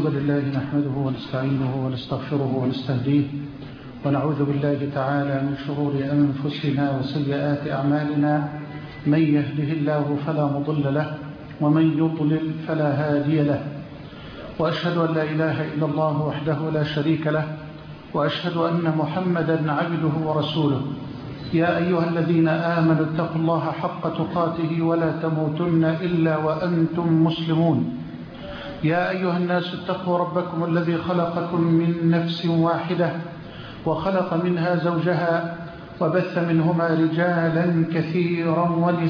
الحمد لله نحمده ونستعينه ونستغفره ونستهديه ونعوذ بالله تعالى من شرور أنفسنا وسيئات أعمالنا. من يهده الله فلا مضل له ومن يضلل فلا هادي له، وأشهد أن لا إله إلا الله وحده لا شريك له، وأشهد أن محمدا عبده ورسوله. يا أيها الذين آمنوا اتقوا الله حق تقاته ولا تموتن إلا وأنتم مسلمون. يا أيها الناس اتقوا ربكم الذي خلقكم من نفس واحدة وخلق منها زوجها وبث منهما رجالا كثيرا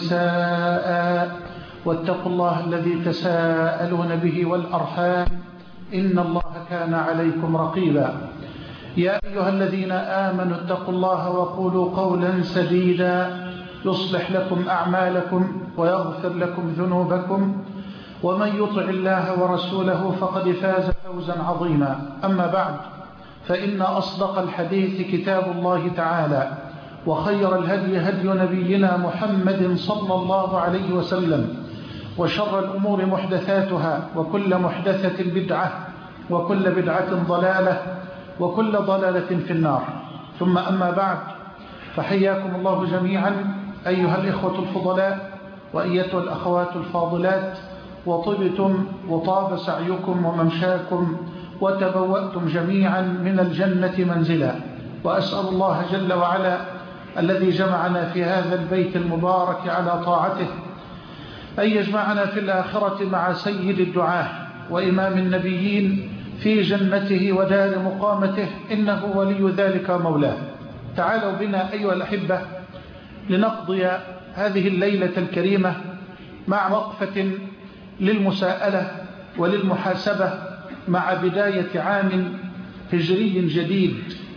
ونساء، واتقوا الله الذي تساءلون به والأرحام إن الله كان عليكم رقيبا. يا أيها الذين آمنوا اتقوا الله وقولوا قولا سديدا يصلح لكم أعمالكم ويغفر لكم ذنوبكم، ومن يطع الله ورسوله فقد فاز فوزا عظيما. أما بعد، فإن أصدق الحديث كتاب الله تعالى، وخير الهدي هدي نبينا محمد صلى الله عليه وسلم، وشر الأمور محدثاتها، وكل محدثة بدعة، وكل بدعة ضلالة، وكل ضلالة في النار. ثم أما بعد، فحياكم الله جميعا أيها الإخوة الفضلاء وأيتها الأخوات الفاضلات، وطبتم وطاب سعيكم وممشاكم وتبوأتم جميعا من الجنة منزلا. وأسأل الله جل وعلا الذي جمعنا في هذا البيت المبارك على طاعته أن يجمعنا في الآخرة مع سيد الدعاة وإمام النبيين في جنته ودار مقامته، إنه ولي ذلك مولاه. تعالوا بنا أيها الأحبة لنقضي هذه الليلة الكريمة مع وقفة للمساءلة وللمحاسبة مع بداية عام هجري جديد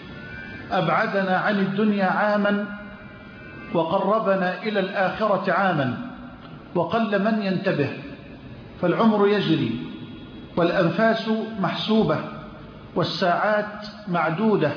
أبعدنا عن الدنيا عاما وقربنا إلى الآخرة عاما، وقل من ينتبه، فالعمر يجري والأنفاس محسوبة والساعات معدودة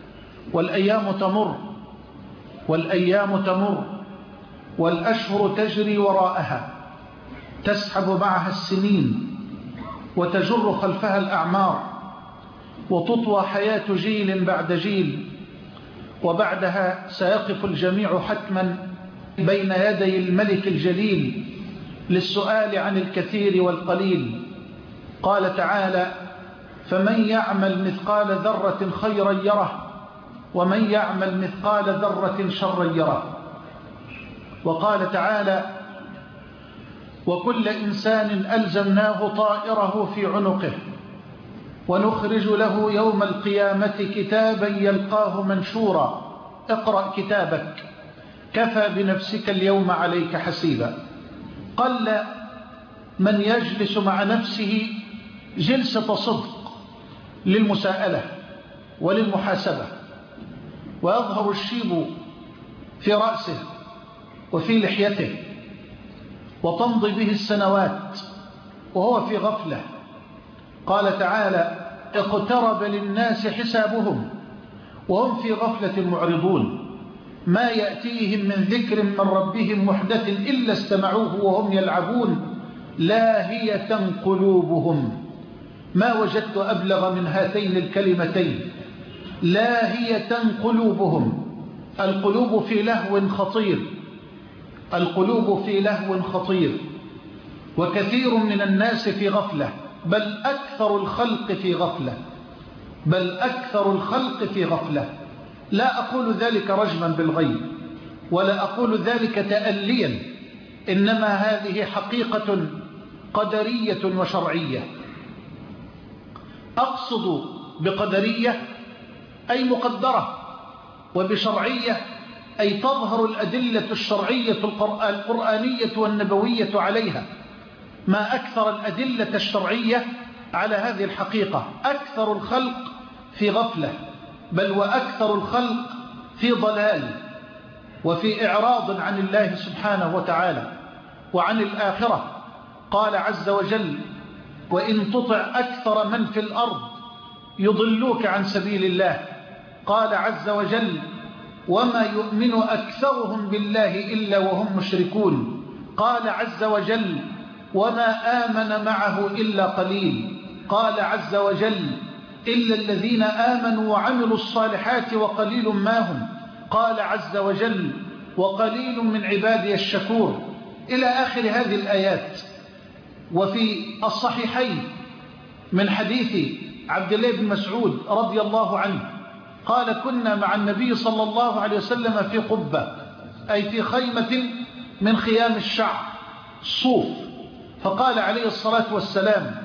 والأيام تمر والأشهر تجري وراءها، تسحب معها السنين وتجر خلفها الأعمار، وتطوى حياة جيل بعد جيل، وبعدها سيقف الجميع حتما بين يدي الملك الجليل للسؤال عن الكثير والقليل. قال تعالى: فمن يعمل مثقال ذرة خيرا يره، ومن يعمل مثقال ذرة شرا يره. وقال تعالى: وكل إنسان ألزمناه طائره في عنقه، ونخرج له يوم القيامة كتابا يلقاه منشورا، اقرأ كتابك كفى بنفسك اليوم عليك حسيبا. قل من يجلس مع نفسه جلسة صدق للمساءلة وللمحاسبة، ويظهر الشيب في رأسه وفي لحيته، وتمضي به السنوات وهو في غفلة. قال تعالى: اقترب للناس حسابهم وهم في غفلة معرضون، ما يأتيهم من ذكر من ربهم محدث إلا استمعوه وهم يلعبون، لاهية قلوبهم. ما وجدت أبلغ من هاتين الكلمتين، لاهية قلوبهم. القلوب في لهو خطير، القلوب في لهو خطير، وكثير من الناس في غفلة، بل أكثر الخلق في غفلة، بل أكثر الخلق في غفلة. لا أقول ذلك رجما بالغيب، ولا أقول ذلك تأليا، إنما هذه حقيقة قدرية وشرعية. أقصد بقدرية أي مقدرة، وبشرعية أي تظهر الأدلة الشرعية القرآنية والنبوية عليها. ما أكثر الأدلة الشرعية على هذه الحقيقة. أكثر الخلق في غفلة، بل وأكثر الخلق في ضلال وفي إعراض عن الله سبحانه وتعالى وعن الآخرة. قال عز وجل: وإن تطع أكثر من في الأرض يضلوك عن سبيل الله. قال عز وجل: وما يؤمن أكثرهم بالله إلا وهم مشركون. قال عز وجل: وما آمن معه إلا قليل. قال عز وجل إلا الذين آمنوا وعملوا الصالحات وقليل ما هم. قال عز وجل وقليل من عبادي الشكور، إلى آخر هذه الآيات. وفي الصحيحين من حديث عبد الله بن مسعود رضي الله عنه قال كنا مع النبي صلى الله عليه وسلم في قبة، أي في خيمة من خيام الشعب صوف، فقال عليه الصلاة والسلام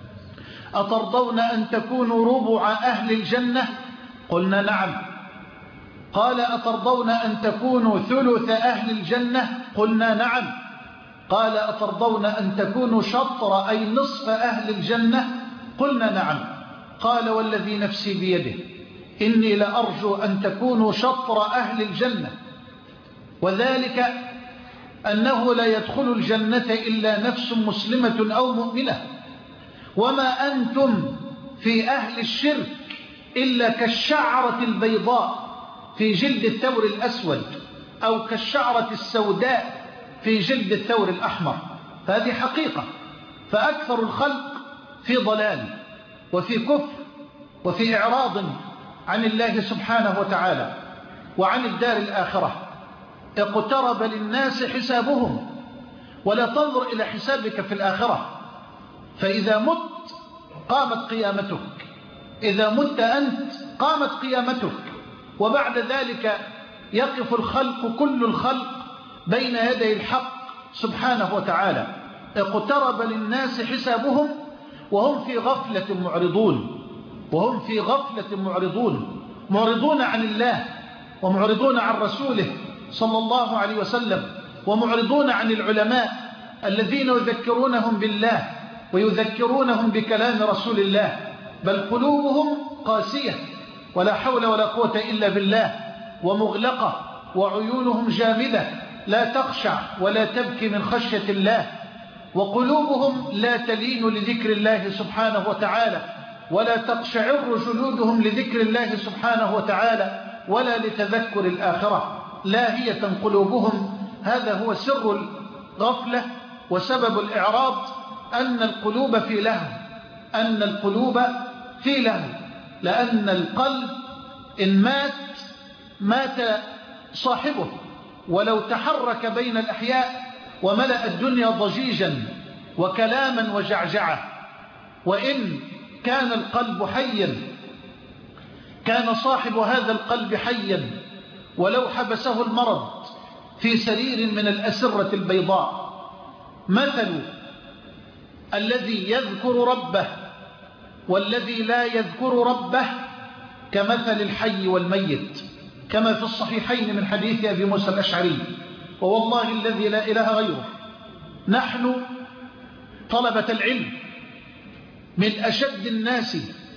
أترضون أن تكونوا ربع أهل الجنة؟ قلنا نعم. قال أترضون أن تكونوا ثلث أهل الجنة؟ قلنا نعم. قال أترضون أن تكونوا شطر أي نصف أهل الجنة؟ قلنا نعم. قال والذي نفسي بيده إني لأرجو أن تكونوا شطر أهل الجنة، وذلك أنه لا يدخل الجنة إلا نفس مسلمة أو مؤمنة، وما أنتم في أهل الشرك إلا كالشعرة البيضاء في جلد الثور الأسود، أو كالشعرة السوداء في جلد الثور الأحمر. فهذه حقيقة. فأكثر الخلق في ضلال وفي كفر وفي إعراض عن الله سبحانه وتعالى وعن الدار الآخرة. اقترب للناس حسابهم، ولا تنظر إلى حسابك في الآخرة، فإذا مت قامت قيامتك، إذا مت أنت قامت قيامتك، وبعد ذلك يقف الخلق كل الخلق بين يدي الحق سبحانه وتعالى. اقترب للناس حسابهم وهم في غفلة معرضون، وهم في غفلة معرضون عن الله، ومعرضون عن رسوله صلى الله عليه وسلم، ومعرضون عن العلماء الذين يذكرونهم بالله ويذكرونهم بكلام رسول الله، بل قلوبهم قاسية ولا حول ولا قوة إلا بالله، ومغلقة، وعيونهم جامدة لا تخشع ولا تبكي من خشية الله، وقلوبهم لا تلين لذكر الله سبحانه وتعالى، ولا تقشعر جلودهم لذكر الله سبحانه وتعالى ولا لتذكر الآخرة، لاهية قلوبهم. هذا هو سر الغفلة وسبب الإعراض، أن القلوب في لهو، أن القلوب في لهو، لأن القلب إن مات صاحبه، ولو تحرك بين الأحياء وملأ الدنيا ضجيجا وكلاما وجعجعة. وإن كان القلب حيا كان صاحب هذا القلب حيا، ولو حبسه المرض في سرير من الأسرة البيضاء. مثل الذي يذكر ربه والذي لا يذكر ربه كمثل الحي والميت، كما في الصحيحين من حديث أبي موسى الأشعري. ووالله الذي لا إله غيره، نحن طلبة العلم من أشد الناس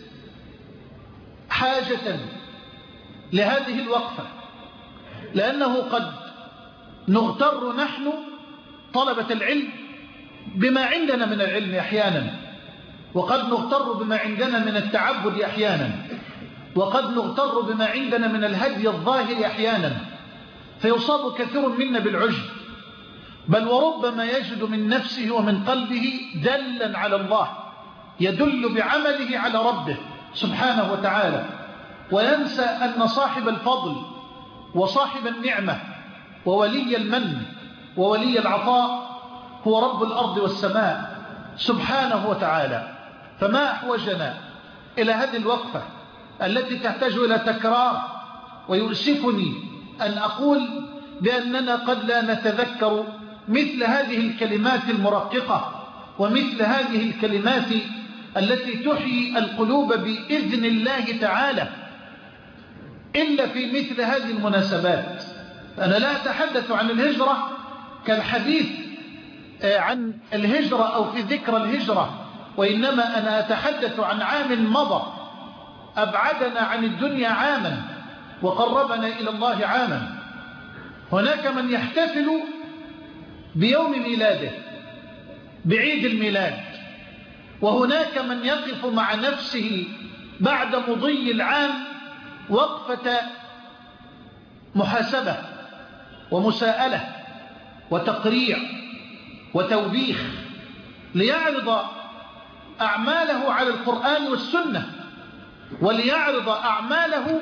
حاجة لهذه الوقفة، لأنه قد نغتر نحن طلبة العلم بما عندنا من العلم أحيانا، وقد نغتر بما عندنا من التعبد أحيانا، وقد نغتر بما عندنا من الهدي الظاهر أحيانا، فيصاب كثير منا بالعجب، بل وربما يجد من نفسه ومن قلبه دلا على الله، يدل بعمله على ربه سبحانه وتعالى، وينسى أن صاحب الفضل وصاحب النعمة وولي المن وولي العطاء هو رب الأرض والسماء سبحانه وتعالى. فما أحوجنا إلى هذه الوقفة التي تحتاج إلى تكرار. ويؤسفني أن أقول بأننا قد لا نتذكر مثل هذه الكلمات المرققة ومثل هذه الكلمات التي تحيي القلوب بإذن الله تعالى إلا في مثل هذه المناسبات. أنا لا أتحدث عن الهجرة كالحديث عن الهجرة أو في ذكر الهجرة، وإنما أنا أتحدث عن عام مضى أبعدنا عن الدنيا عاما وقربنا إلى الله عاما. هناك من يحتفل بيوم ميلاده بعيد الميلاد، وهناك من يقف مع نفسه بعد مضي العام وقفة محاسبة ومساءلة وتقريع وتوبيخ، ليعرض أعماله على القرآن والسنة، وليعرض أعماله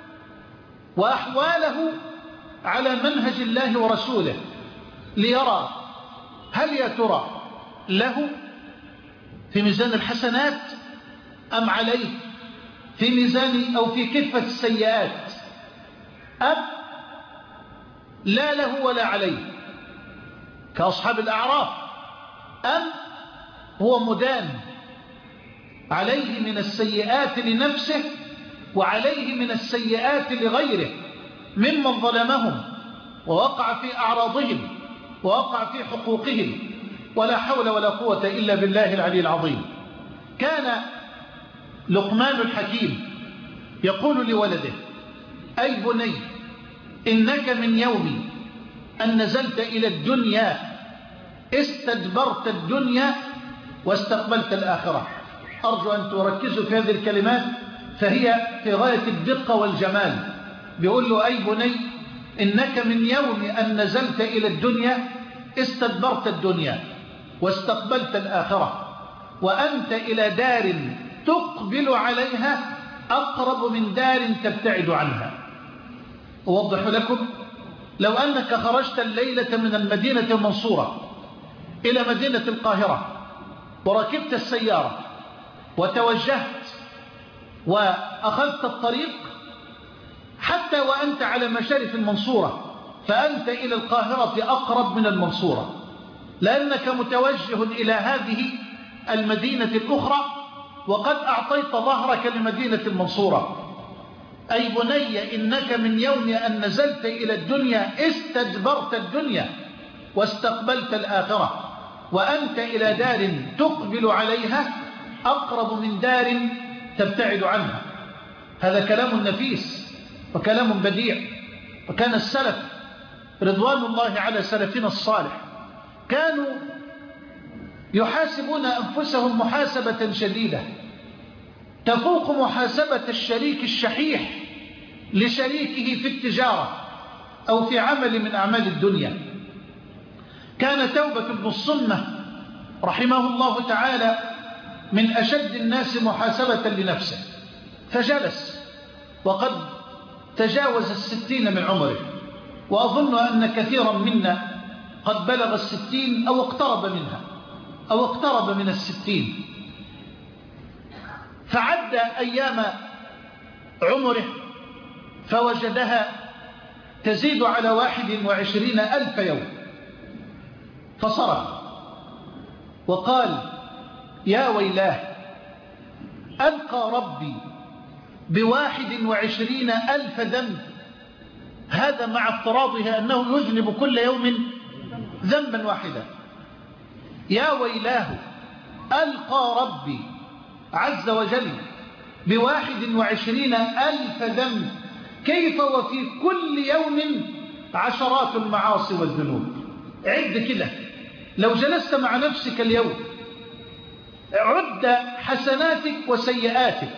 وأحواله على منهج الله ورسوله، ليرى هل يا ترى له في ميزان الحسنات أم عليه في ميزان أو في كفة السيئات، أم لا له ولا عليه كأصحاب الأعراف، أم هو مدان عليه من السيئات لنفسه وعليه من السيئات لغيره ممن ظلمهم ووقع في أعراضهم ووقع في حقوقهم، ولا حول ولا قوة إلا بالله العلي العظيم. كان لقمان الحكيم يقول لولده: أي بني إنك من يوم أن نزلت إلى الدنيا استدبرت الدنيا واستقبلت الآخرة. أرجو أن تركزوا في هذه الكلمات فهي في غاية الدقة والجمال. بيقول له: أي بني إنك من يوم أن نزلت إلى الدنيا استدبرت الدنيا واستقبلت الآخرة، وأنت إلى دار تقبل عليها أقرب من دار تبتعد عنها. أوضح لكم: لو أنك خرجت الليلة من المدينة المنصورة إلى مدينة القاهرة وركبت السيارة وتوجهت وأخذت الطريق حتى وأنت على مشارف المنصورة، فأنت إلى القاهرة أقرب من المنصورة، لأنك متوجه إلى هذه المدينة الأخرى وقد أعطيت ظهرك لمدينة المنصورة. أي بني إنك من يوم أن نزلت إلى الدنيا استدبرت الدنيا واستقبلت الآخرة، وأنت إلى دار تقبل عليها أقرب من دار تبتعد عنها. هذا كلام نفيس وكلام بديع. وكان السلف رضوان الله على سلفنا الصالح كانوا يحاسبون أنفسهم محاسبة شديدة تفوق محاسبة الشريك الشحيح لشريكه في التجارة أو في عمل من أعمال الدنيا. كان توبة بن الصمة رحمه الله تعالى من أشد الناس محاسبة لنفسه، فجلس وقد تجاوز 60 من عمره، وأظن أن كثيرا منا قد بلغ 60 أو اقترب منها أو اقترب من 60. فعد أيام عمره فوجدها تزيد على 21,000 يوم، فصرخ وقال: يا ويلاه، ألقى ربي ب21,000 ذنب، هذا مع افتراضها أنه يذنب كل يوم ذنبا واحدا. يا ويلاه، ألقى ربي عز وجل ب21,000 ذنب، كيف وفي كل يوم عشرات المعاصي والذنوب. عد كده، لو جلست مع نفسك اليوم عد حسناتك وسيئاتك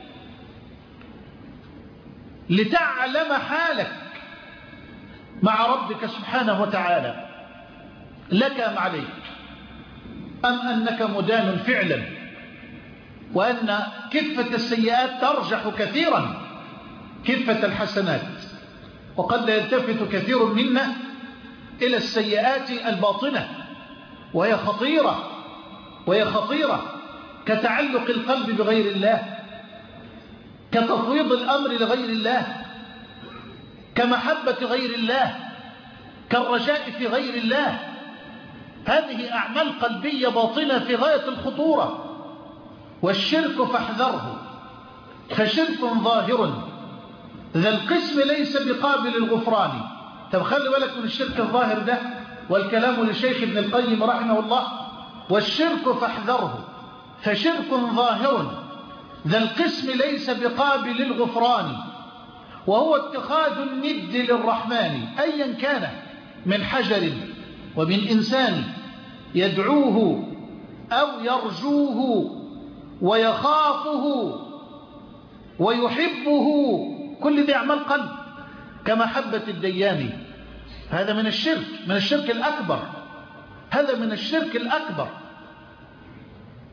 لتعلم حالك مع ربك سبحانه وتعالى، لك أم عليك، أم أنك مدان فعلا، وأن كفة السيئات ترجح كثيرا كفة الحسنات. وقد لا يلتفت كثير منا إلى السيئات الباطنة، وهي خطيرة كتعلق القلب بغير الله، كتفويض الأمر لغير الله، كمحبة غير الله، كالرجاء في غير الله. هذه أعمال قلبية باطنة في غاية الخطورة. والشرك فاحذره، فشرك ظاهر ذا القسم ليس بقابل الغفران. طب خلي بالك من الشرك الظاهر ده، والكلام للشيخ ابن القيم رحمه الله: والشرك فاحذره فشرك ظاهر ذا القسم ليس بقابل الغفران، وهو اتخاذ الند للرحمن أيا كان من حجر ومن إنسان يدعوه أو يرجوه ويخافه ويحبه، كل دي أعمال قلب كمحبة الديان. هذا من الشرك الأكبر، هذا من الشرك الأكبر.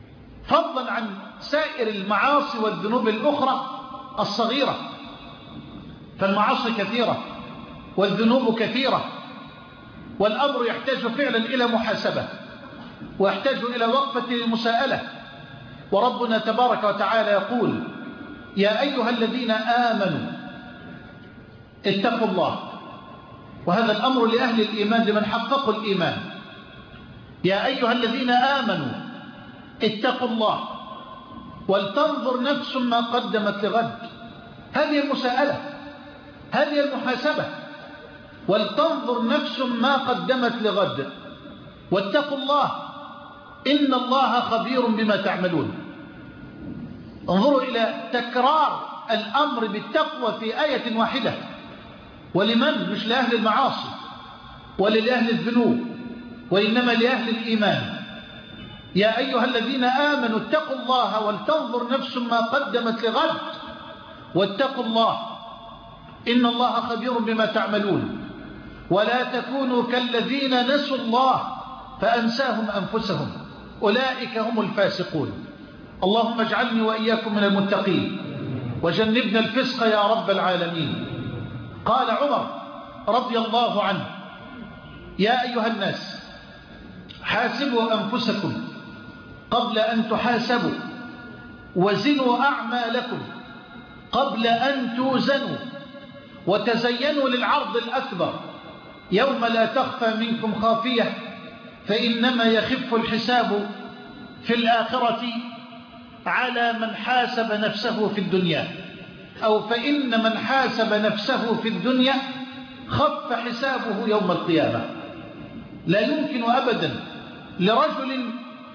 فضلا عن سائر المعاصي والذنوب الأخرى الصغيرة. فالمعاصي كثيرة والذنوب كثيرة، والأمر يحتاج فعلا إلى محاسبة، ويحتاج إلى وقفة للمساءلة. وربنا تبارك وتعالى يقول: يا أيها الذين آمنوا اتقوا الله. وهذا الأمر لأهل الإيمان، لمن حققوا الإيمان. يا أيها الذين آمنوا اتقوا الله ولتنظر نفس ما قدمت لغد. هذه المساءلة، هذه المحاسبة. ولتنظر نفس ما قدمت لغد واتقوا الله إن الله خبير بما تعملون. انظروا إلى تكرار الأمر بالتقوى في آية واحدة. ولمن؟ مش لأهل المعاصي ولا لأهل الذنوب، وإنما لأهل الإيمان. يا أيها الذين آمنوا اتقوا الله ولتنظر نفس ما قدمت لغد واتقوا الله إن الله خبير بما تعملون. ولا تكونوا كالذين نسوا الله فأنساهم أنفسهم أولئك هم الفاسقون. اللهم اجعلني وإياكم من المتقين وجنبنا الفسق يا رب العالمين. قال عمر رضي الله عنه: يا أيها الناس حاسبوا أنفسكم قبل أن تحاسبوا، وزنوا أعمالكم قبل أن توزنوا، وتزينوا للعرض الأكبر يوم لا تخفى منكم خافية، فإنما يخف الحساب في الآخرة على من حاسب نفسه في الدنيا، أو فإن من حاسب نفسه في الدنيا خف حسابه يوم القيامة. لا يمكن أبدا لرجل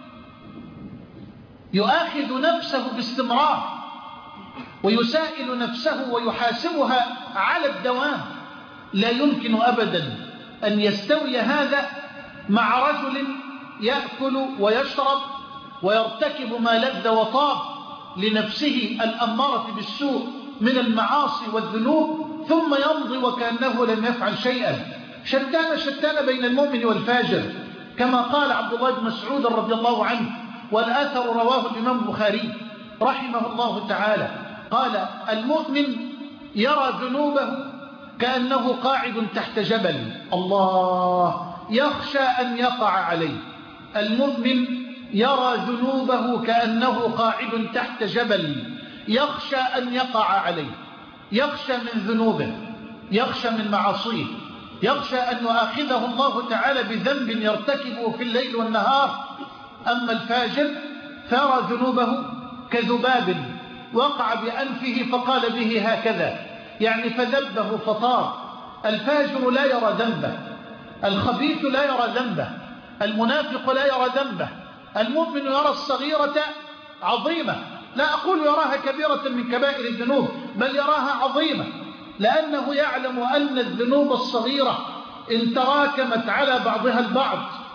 يؤاخذ نفسه باستمرار ويسائل نفسه ويحاسبها على الدوام، لا يمكن أبدا أن يستوي هذا مع رجل يأكل ويشرب ويرتكب ما لذ وطاب لنفسه الأمارة بالسوء من المعاصي والذنوب، ثم يمضي وكأنه لم يفعل شيئا. شتان بين المؤمن والفاجر، كما قال عبد الله بن مسعود رضي الله عنه، والآثر رواه الإمام البخاري رحمه الله تعالى، قال: المؤمن يرى ذنوبه كأنه قاعد تحت جبل، الله، يخشى أن يقع عليه. المؤمن يرى ذنوبه كأنه قاعد تحت جبل، يخشى أن يقع عليه، يخشى من ذنوبه، يخشى من معاصيه، يخشى أن يؤاخذه الله تعالى بذنب يرتكبه في الليل والنهار. أما الفاجر فيرى ذنوبه كذباب وقع بأنفه فقال به هكذا، يعني فذبه فطار. الفاجر لا يرى ذنبه، الخبيث لا يرى ذنبه، المنافق لا يرى ذنبه. المؤمن يرى الصغيرة عظيمة، لا أقول يراها كبيرة من كبائر الذنوب، بل يراها عظيمة، لأنه يعلم أن الذنوب الصغيرة إن تراكمت على بعضها البعض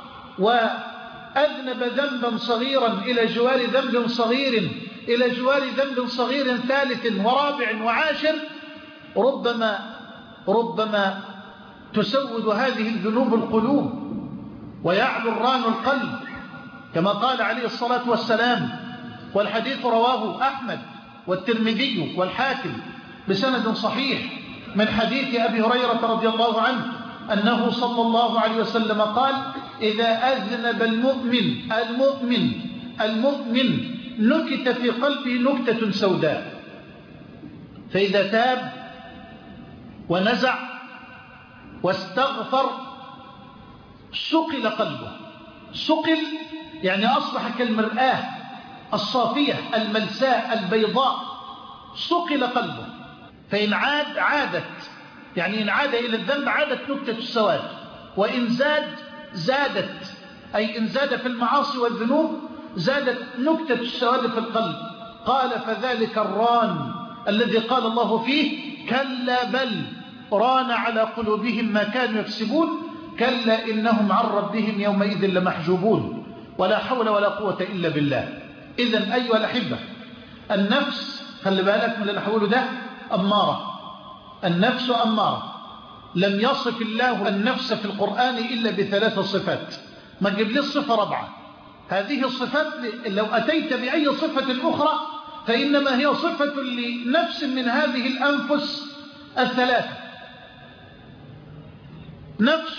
وأذنب ذنبا صغيرا إلى جوار ذنب صغير إلى جوار ذنب صغير ثالث ورابع وعاشر، ربما تسود هذه الذنوب القلوب ويعلو الران القلب، كما قال عليه الصلاة والسلام، والحديث رواه أحمد والترمذي والحاكم بسند صحيح من حديث أبي هريرة رضي الله عنه أنه صلى الله عليه وسلم قال: إذا أذنب المؤمن نكت في قلبه نكتة سوداء، فإذا تاب ونزع واستغفر سقل قلبه. سقل يعني أصبح كالمرآة الصافية الملساء البيضاء، سقل قلبه. فإن عادت، يعني إن عاد إلى الذنب عادت نكتة السواد، وإن زادت، أي إن زاد في المعاصي والذنوب زادت نكتة السواد في القلب. قال: فذلك الران الذي قال الله فيه: كلا بل ران على قلوبهم ما كانوا يكسبون، كلا إنهم عن ربهم يومئذ لمحجوبون. ولا حول ولا قوة إلا بالله. إذن أيها الأحبة، النفس، خلي بالك من اللي حوله ده، أمارة. النفس أمارة. لم يصف الله النفس في القرآن إلا بثلاث صفات. ما تجيب لي الصفة رابعة، هذه الصفات لو أتيت بأي صفة أخرى فإنما هي صفة لنفس من هذه الأنفس الثلاثة. نفس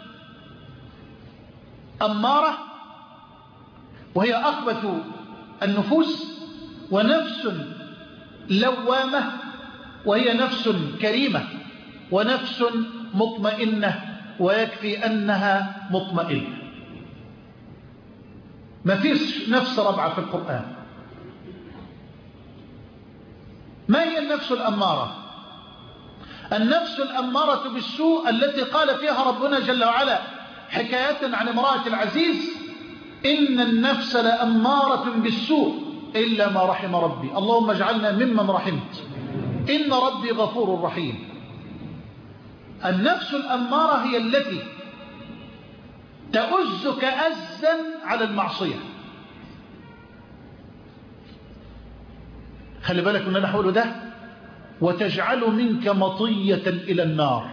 أمارة وهي أخبث النفوس، ونفس لوامة وهي نفس كريمة، ونفس مطمئنة ويكفي أنها مطمئنة. ما فيش نفس رابعة في القرآن. ما هي النفس الأمارة؟ النفس الأمارة بالسوء التي قال فيها ربنا جل وعلا حكاية عن امرأة العزيز: إن النفس لأمارة بالسوء إلا ما رحم ربي. اللهم اجعلنا ممن رحمت، إن ربي غفور رحيم. النفس الأمارة هي التي تؤزك أزا على المعصية. خلي بالك من أنا حوله ده: وتجعل منك مطية إلى النار.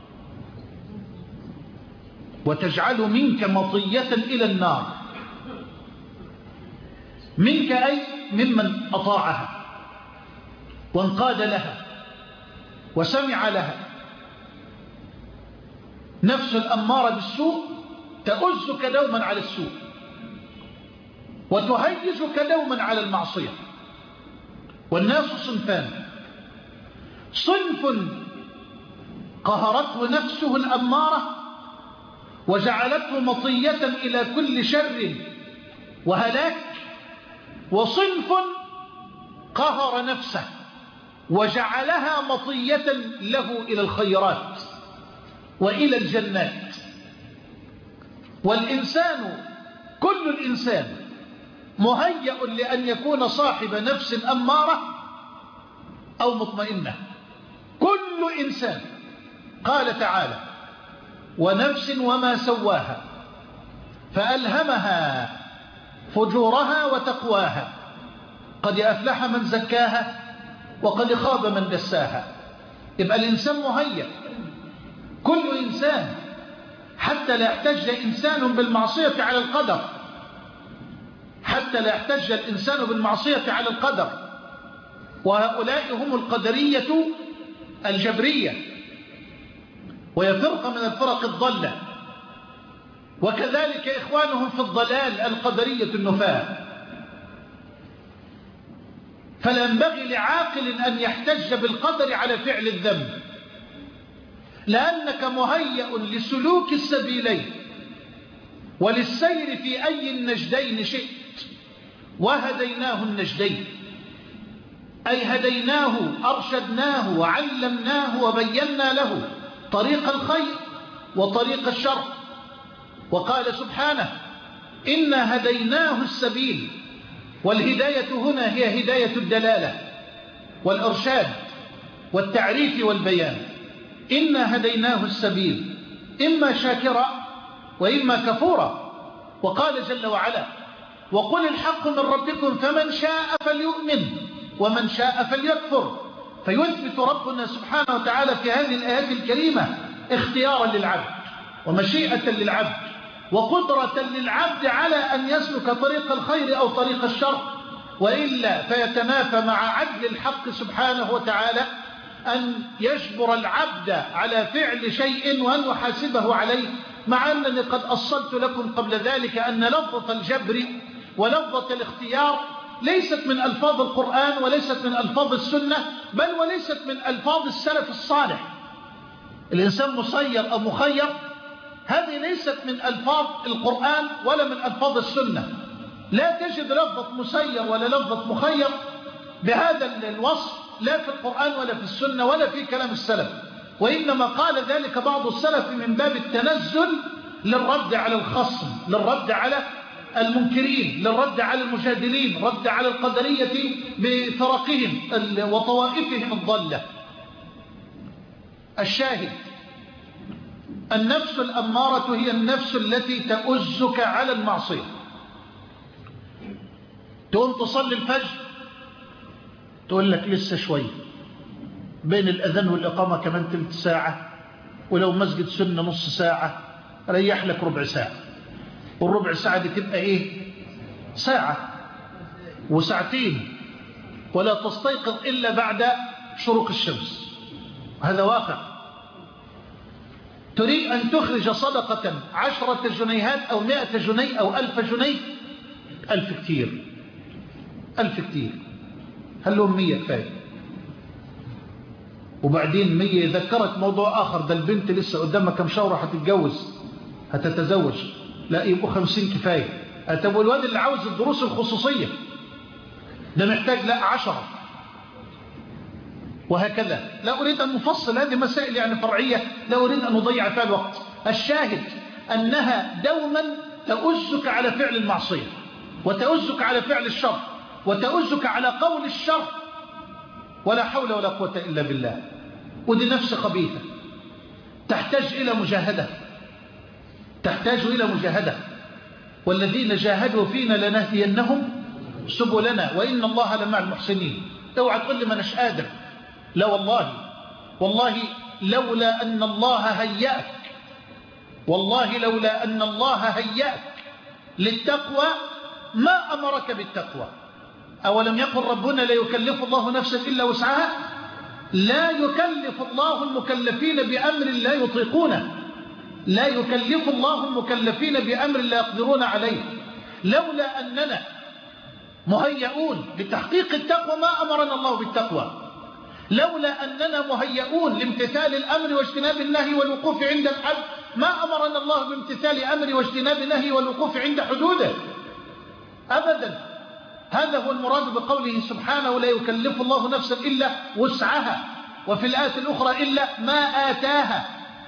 وتجعل منك مطية إلى النار. منك أي ممن أطاعها وانقاد لها وسمع لها. نفس الأمارة بالسوء تؤزك دوما على السوء وتهيجك دوما على المعصية. والناس صنفان: صنف قهرته نفسه الأمارة وجعلته مطية إلى كل شر وهلاك، وصنف قهر نفسه وجعلها مطية له إلى الخيرات وإلى الجنات. والإنسان كل الإنسان مهيأ لأن يكون صاحب نفس أمارة أو مطمئنة. كل إنسان. قال تعالى: ونفس وما سواها فألهمها فجورها وتقواها قد أفلح من زكاها وقد خاب من دساها. يبقى الإنسان مهيأ، كل إنسان، حتى لا يحتج إنسان بالمعصية على القدر. حتى لا يحتج الإنسان بالمعصية على القدر. وهؤلاء هم القدرية الجبرية، وهي فرقة من الفرق الضالة. وكذلك إخوانهم في الضلال القدرية النفاة. فلا ينبغي لعاقل أن يحتج بالقدر على فعل الذنب، لأنك مهيأ لسلوك السبيلين وللسير في أي النجدين شئت. وهديناه النجدين، أي هديناه أرشدناه وعلمناه وبينا له طريق الخير وطريق الشر. وقال سبحانه: إنا هديناه السبيل. والهداية هنا هي هداية الدلالة والإرشاد والتعريف والبيان. إنا هديناه السبيل إما شاكرا وإما كفورا. وقال جل وعلا: وقل الحق من ربكم فمن شاء فليؤمن ومن شاء فليكفر. فيثبت ربنا سبحانه وتعالى في هذه الآيات الكريمة اختيارا للعبد ومشيئة للعبد وقدرة للعبد على أن يسلك طريق الخير أو طريق الشر، وإلا فيتنافى مع عدل الحق سبحانه وتعالى أن يجبر العبد على فعل شيء وأن يحاسبه عليه. مع أنني قد أصلت لكم قبل ذلك أن لفظة الجبر ولفظة الاختيار ليست من ألفاظ القرآن وليست من ألفاظ السنة، بل وليست من ألفاظ السلف الصالح. الإنسان مسير أو مخير هذه ليست من ألفاظ القرآن ولا من ألفاظ السنة. لا تجد لفظة مسير ولا لفظة مخير بهذا الوصف لا في القرآن ولا في السنة ولا في كلام السلف. وإنما قال ذلك بعض السلف من باب التنزل للرد على الخصم، للرد على المنكرين، للرد على المجادلين، رد على القدرية بفرقهم وطوائفهم الضالة. الشاهد: النفس الأمارة هي النفس التي تؤزك على المعصية. تقوم تصلي الفجر تقول لك لسه شوية، بين الأذان والإقامة كمان تلت ساعة، ولو مسجد سنة نص ساعة، ريح لك ربع ساعة، والربع ساعة دي تبقى إيه؟ ساعة وساعتين، ولا تستيقظ إلا بعد شروق الشمس. هذا واقع. تريد أن تخرج صدقة 10 جنيهات أو 100 جنيه أو 1000 جنيه، 1000 كتير، 1000 كتير، هل لهم 100 كفاية؟ وبعدين 100 يذكرك موضوع آخر، ده البنت لسه قدامها كم شهر هتتجوز، هتتزوج، لا يبقوا 50 كفاية. طب والواد اللي عاوز الدروس الخصوصية ده محتاج لا 10، وهكذا. لا أريد أن نفصل هذه مسائل يعني فرعية، لا أريد أن نضيع فيها الوقت. الشاهد أنها دوما تؤزك على فعل المعصية، وتؤزك على فعل الشر، وتؤزك على قول الشر، ولا حول ولا قوة إلا بالله. ودي نفس خبيثة تحتاج إلى مجاهدة، تحتاج إلى مجاهدة. والذين جاهدوا فينا لنهدينهم سبلنا وإن الله لمع المحسنين. اوعى تقول لي ما أناش قادر، لا والله، والله لولا أن الله هيأك، والله لولا أن الله هيأك للتقوى ما أمرك بالتقوى. أولم يقل ربنا لا يكلف الله نفسا إلا وسعها؟ لا يكلف الله المكلفين بأمر لا يطيقونه، لا يكلف الله المكلفين بأمر لا يقدرون عليه. لولا أننا مهيئون لتحقيق التقوى ما أمرنا الله بالتقوى، لولا أننا مهيئون لامتثال الأمر واجتناب النهي والوقوف عند الحد ما أمرنا الله بامتثال أمر واجتناب النهي والوقوف عند حدوده أبدا. هذا هو المراد بقوله سبحانه لا يكلف الله نفسا إلا وسعها، وفي الآية الأخرى إلا ما آتاها.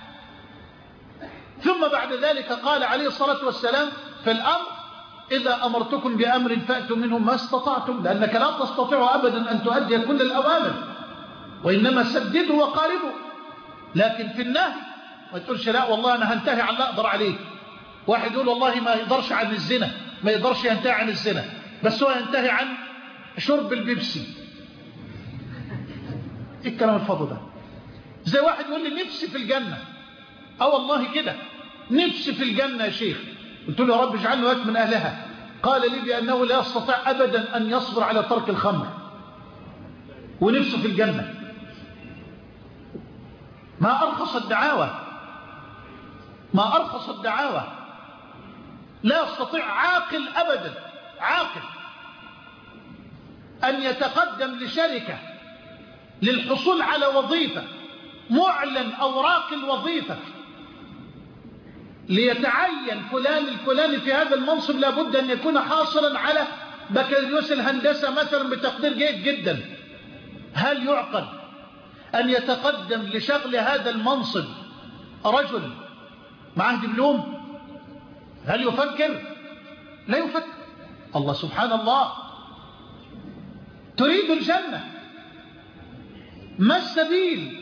ثم بعد ذلك قال عليه الصلاة والسلام في الأمر إذا أمرتكم بأمر فأتوا منه ما استطعتم، لأنك لا تستطيع أبدا أن تؤدي كل الأوامر، وإنما سددوا وقاربوا. لكن في النهي ما تقولش لا والله أنا هنتهي عن لا أقدر عليه. واحد يقول والله ما يقدرش عن الزنا، ما يقدرش ينتهي عن الزنا، بس هو ينتهي عن شرب البيبسي. إيه الكلام الفاضي ده؟ زي واحد يقول لي نفسي في الجنة، والله كده نفسي في الجنة يا شيخ. قلت له يا رب اجعلني وأنت من أهلها. قال لي بأنه لا يستطيع أبدا أن يصبر على ترك الخمر ونفسه في الجنة. ما أرخص الدعاوى، ما أرخص الدعاوى. لا يستطيع عاقل أبدا، عاقل أن يتقدم لشركة للحصول على وظيفة، معلن أوراق الوظيفة ليتعين فلان الفلاني في هذا المنصب لابد أن يكون حاصلا على بكالوريوس الهندسة مثلا بتقدير جيد جدا. هل يعقل أن يتقدم لشغل هذا المنصب رجل معه دبلوم؟ هل يفكر؟ لا يفكر. الله سبحان الله. تريد الجنة، ما السبيل؟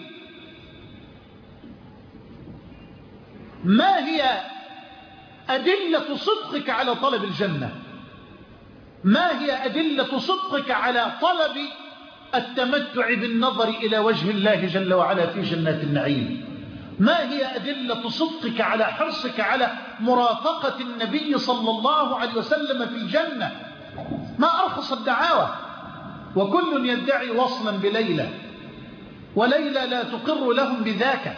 ما هي أدلة صدقك على طلب الجنة؟ ما هي أدلة صدقك على طلب التمتع بالنظر إلى وجه الله جل وعلا في جنات النعيم؟ ما هي أدلة صدقك على حرصك على مرافقة النبي صلى الله عليه وسلم في الجنة؟ ما أرخص الدعاوى. وكل يدعي وصلا بليلى وليلى لا تقر لهم بذاك.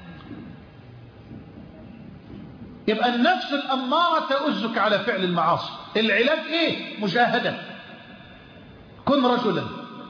يبقى النفس الأمارة تؤزك على فعل المعاصي. العلاج إيه؟ مجاهدة. كن رجلا،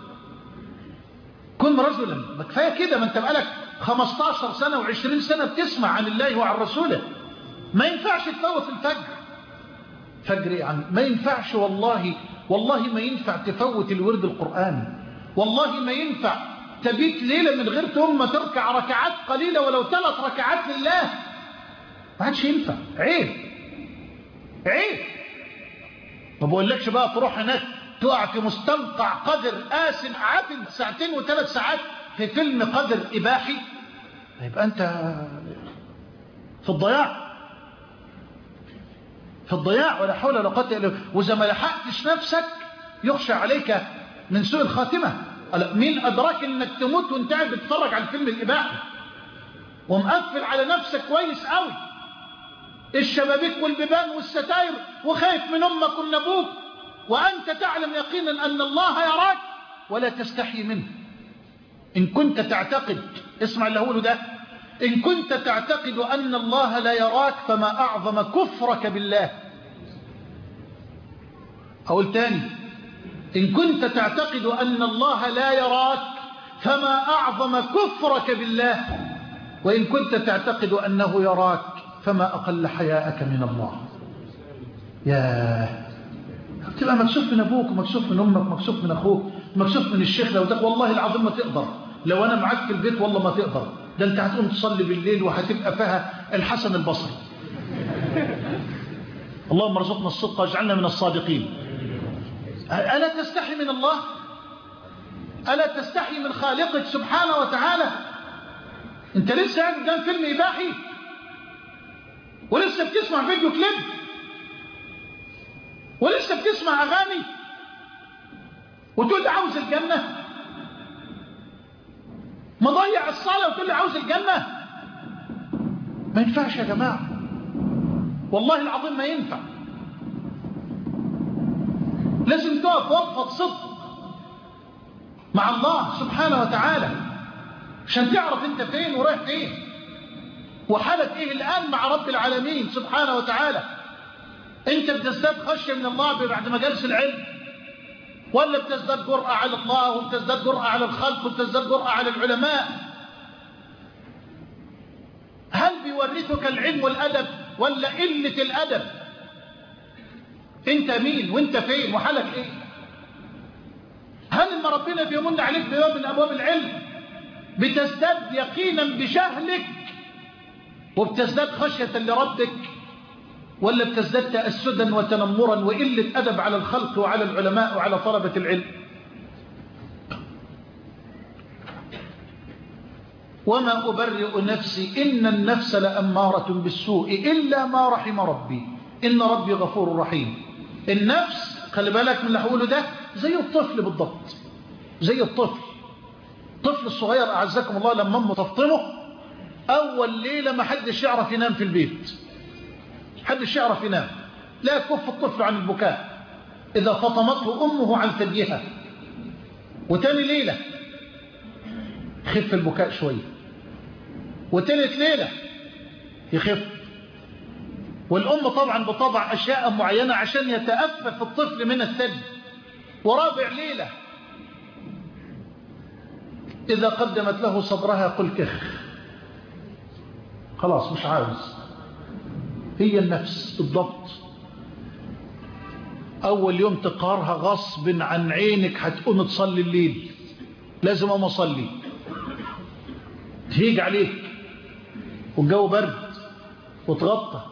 كن رجلا. ما كفاية كده، ما انت بقالك 15 سنة و20 سنة بتسمع عن الله وعن رسوله. ما ينفعش تفوت الفجر. فجر إيه عم؟ ما ينفعش والله، والله ما ينفع تفوت الورد القرآن. والله ما ينفع تبيت ليلة من غير ثم تركع ركعات قليلة ولو 3 ركعات لله. ما عادش ينفع. عيب، عيب. ما بقولكش بقى تروح هناك تقع في مستنقع قدر آسن عابد 2 و3 ساعات في فيلم قدر إباحي، يبقى أنت في الضياع، في الضياع ولا حول ولا قوة إلا بالله. وإذا ما لحقتش نفسك يخشى عليك من سوء الخاتمة. مين أدراك إنك تموت وأنت قاعد بتتفرج على الفيلم الإباحي ومقفل على نفسك كويس قوي؟ الشبابيك والبيبان والستاير وخايف من أمك ومن أبوك، وأنت تعلم يقينا أن الله يراك ولا تستحي منه. إن كنت تعتقد، اسمع اللي هقوله ده، إن كنت تعتقد أن الله لا يراك فما أعظم كفرك بالله. أقول تاني، إن كنت تعتقد أن الله لا يراك فما أعظم كفرك بالله، وإن كنت تعتقد أنه يراك فما أقل حياءك من الله. ياه، تبقى مكسوف من أبوك ومكسوف من أمك ومكسوف من أخوك ومكسوف من الشيخ. لو ده والله العظيم ما تقدر، لو أنا معاك في البيت والله ما تقدر. ده أنت هتقوم تصلي بالليل وهتبقى فيها الحسن البصري. اللهم ارزقنا الصدق واجعلنا من الصادقين. ألا تستحي من الله؟ ألا تستحي من خالقك سبحانه وتعالى؟ أنت لسه قاعد قدام فيلم إباحي ولسه بتسمع فيديو كليب ولسه بتسمع أغاني وتقول عاوز الجنة؟ مضيع الصلاة وتقول لي عاوز الجنة؟ ما ينفعش يا جماعة، والله العظيم ما ينفع. لازم تقف وقفة صدق مع الله سبحانه وتعالى عشان تعرف انت فين ورايح فين وحالك ايه الآن مع رب العالمين سبحانه وتعالى. انت بتزداد خشية من الله بعد مجالس العلم، ولا بتزداد جرأة على الله وبتزداد جرأة على الخلق وبتزداد جرأة على العلماء؟ هل بيورثك العلم والأدب ولا قلة الأدب؟ انت مين وانت فين وحالك ايه؟ هل لما ربنا بيمن عليك بباب من أبواب العلم بتزداد يقينا بجهلك وبتزداد خشية لربك، ولا بتزداد تأسدا وتنمرا وقلة أدب على الخلق وعلى العلماء وعلى طلبة العلم؟ وما أبرئ نفسي إن النفس لأمارة بالسوء إلا ما رحم ربي إن ربي غفور رحيم. النفس خلي بالك من اللي هقوله ده زي الطفل بالضبط، زي الطفل الصغير أعزكم الله لما أمه تفطمه أول ليلة ما حدش يعرف ينام في البيت، حدش يعرف ينام، لا يكف الطفل عن البكاء إذا فطمته أمه عن ثديها. وتاني ليلة يخف البكاء شوية، وتالت ليلة يخف. والأم طبعا بطبع أشياء معينة عشان يتأفف الطفل من الثدي. ورابع ليلة إذا قدمت له صدرها قل كخ، خلاص مش عاوز. هي النفس بالضبط. أول يوم تقهرها غصب عن عينك هتقوم تصلي الليل، لازم أقوم أصلي، تهيج عليك والجو برد وتغطى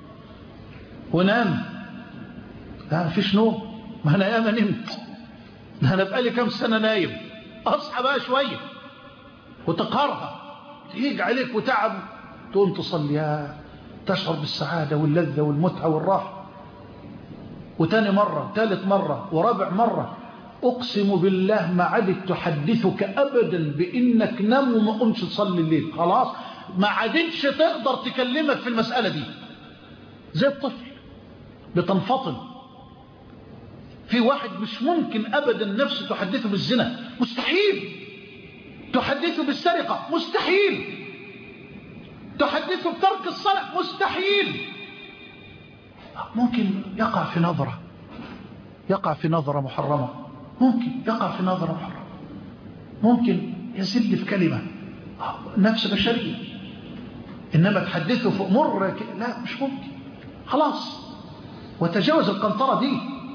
ونام. لا مفيش نوم، ما أنا ياما نمت، أنا بقالي كم سنة نايم، أصحى بقى شوية. وتقهرها تهيج عليك وتعب، تقوم تصلي، تشعر بالسعادة واللذة والمتعة والراحة. وتاني مرة ثالث مرة ورابع مرة أقسم بالله ما عدت تحدثك أبدا بإنك نام وما قمتش تصلي الليل، خلاص ما عدتش تقدر تكلمك في المسألة دي. زي الطفل بتنفطن. في واحد مش ممكن أبدا نفسه تحدثه بالزنا، مستحيل. تحدثه بالسرقة، مستحيل. تحدثه بترك الصلاة، مستحيل. ممكن يقع في نظرة محرمة، ممكن يقع في نظرة محرمة، ممكن يزل في كلمة، نفس بشرية. إنما تحدثه في أمور لا مش ممكن، خلاص. وتجاوز القنطرة دي.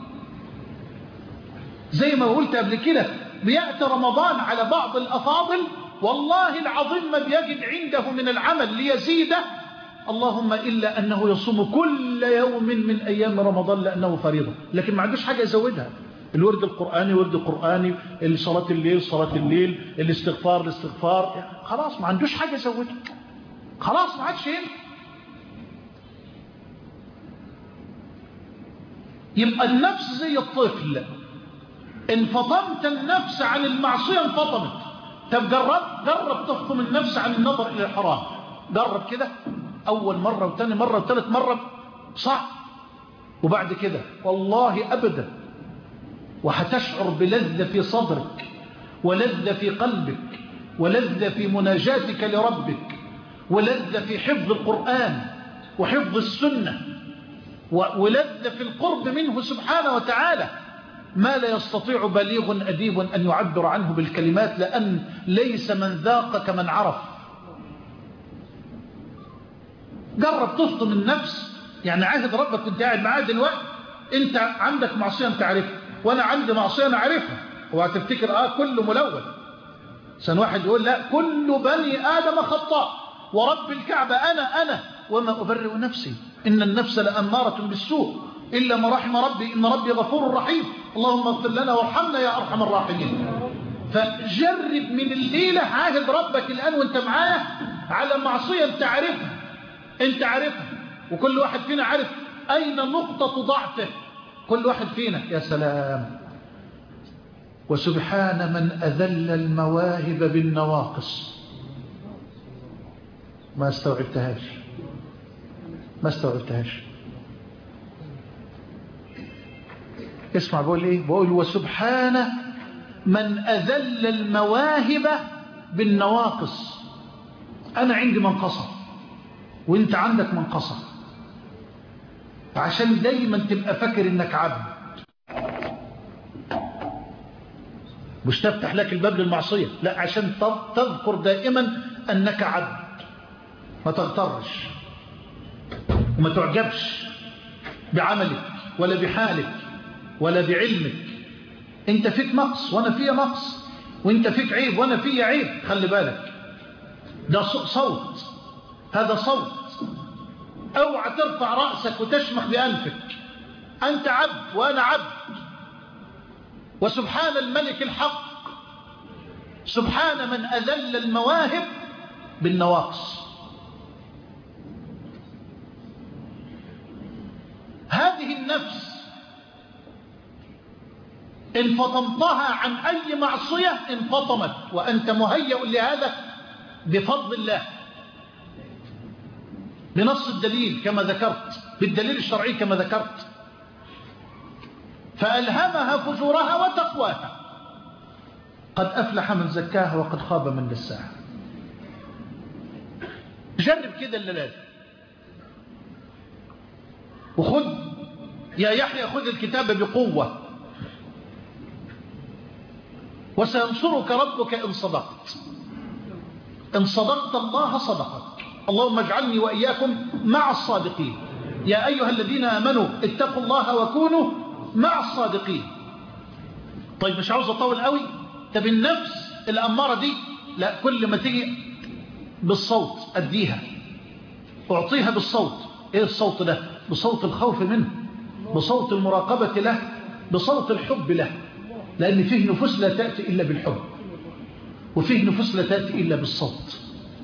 زي ما قلت قبل كده، بيأتي رمضان على بعض الأفاضل والله العظيم ما بيجد عنده من العمل ليزيده، اللهم إلا أنه يصوم كل يوم من أيام رمضان لأنه فريضة، لكن ما عندوش حاجة يزودها. الورد القرآني ورد القرآني، صلاة الليل صلاة الليل، الاستغفار، خلاص ما عندوش حاجة يزودها، خلاص ما عادش هنا. يبقى النفس زي الطفل، إن فطمت النفس عن المعصية انفطمت. طب جرب تفطم النفس عن النظر إلى الحرام، جرب كده أول مرة وثاني مرة وثالث مرة صعب، وبعد كده والله أبدا، وهتشعر بلذة في صدرك ولذة في قلبك ولذة في مناجاتك لربك ولذة في حفظ القرآن وحفظ السنة ولذة في القرب منه سبحانه وتعالى، ما لا يستطيع بليغ أديب أن يعبر عنه بالكلمات، لأن ليس من ذاق كمن عرف. جرب تفطم النفس، يعني عاهد ربك كنت قاعد معاه دلوقتي، انت عندك معصية انت عارفها وانا عندي معصية انا عارفها، وهتفتكر كله ملون. سن واحد يقول لا، كل بني آدم خطاء ورب الكعبة أنا وما أبرئ نفسي إن النفس لأمارة بالسوء إلا ما رحم ربي إن ربي غفور رحيم، اللهم اغفر لنا وارحمنا يا أرحم الراحمين. فجرب من الليلة، عاهد ربك الآن وانت معاه على معصية انت عارفها، وكل واحد فينا عارف أين نقطة ضعفه، كل واحد فينا. يا سلام، وسبحان من أذل المواهب بالنواقص. ما استوعبتهاش. اسمع بقول ايه، بقول وسبحان من أذل المواهب بالنواقص. أنا عندي منقصة وانت عندك منقصة، عشان دايما تبقى فاكر انك عبد، مش تفتح لك الباب للمعصية، لا، عشان تذكر دائما أنك عبد، ما تغترش وما تعجبش بعملك ولا بحالك ولا بعلمك. انت فيك نقص وانا فيا نقص، وانت فيك عيب وانا فيا عيب، خلي بالك، ده صوت، هذا صوت. اوعى ترفع رأسك وتشمخ بأنفك، أنت عبد وأنا عبد. وسبحان الملك الحق، سبحان من أذل المواهب بالنواقص. هذه النفس إن فطمتها عن أي معصية انفطمت، وأنت مهيأ لهذا بفضل الله، بنص الدليل كما ذكرت، بالدليل الشرعي كما ذكرت. فألهمها فجورها وتقواها، قد أفلح من زكاها وقد خاب من دساها. جرب كده الليلة، وخذ يا يحيى خذ الكتاب بقوة، وسينصرك ربك إن صدقت. إن صدقت الله صدقك. اللهم اجعلني وإياكم مع الصادقين. يا أيها الذين آمنوا اتقوا الله وكونوا مع الصادقين. طيب مش عاوز أطول قوي. طب النفس الأمارة دي، لا، كل ما تيجي بالصوت أديها، أعطيها بالصوت. إيه الصوت ده؟ بصوت الخوف منه، بصوت المراقبة له، بصوت الحب له، لأن فيه نفوس لا تأتي إلا بالحب، وفيه نفوس لا تأتي إلا بالصوت.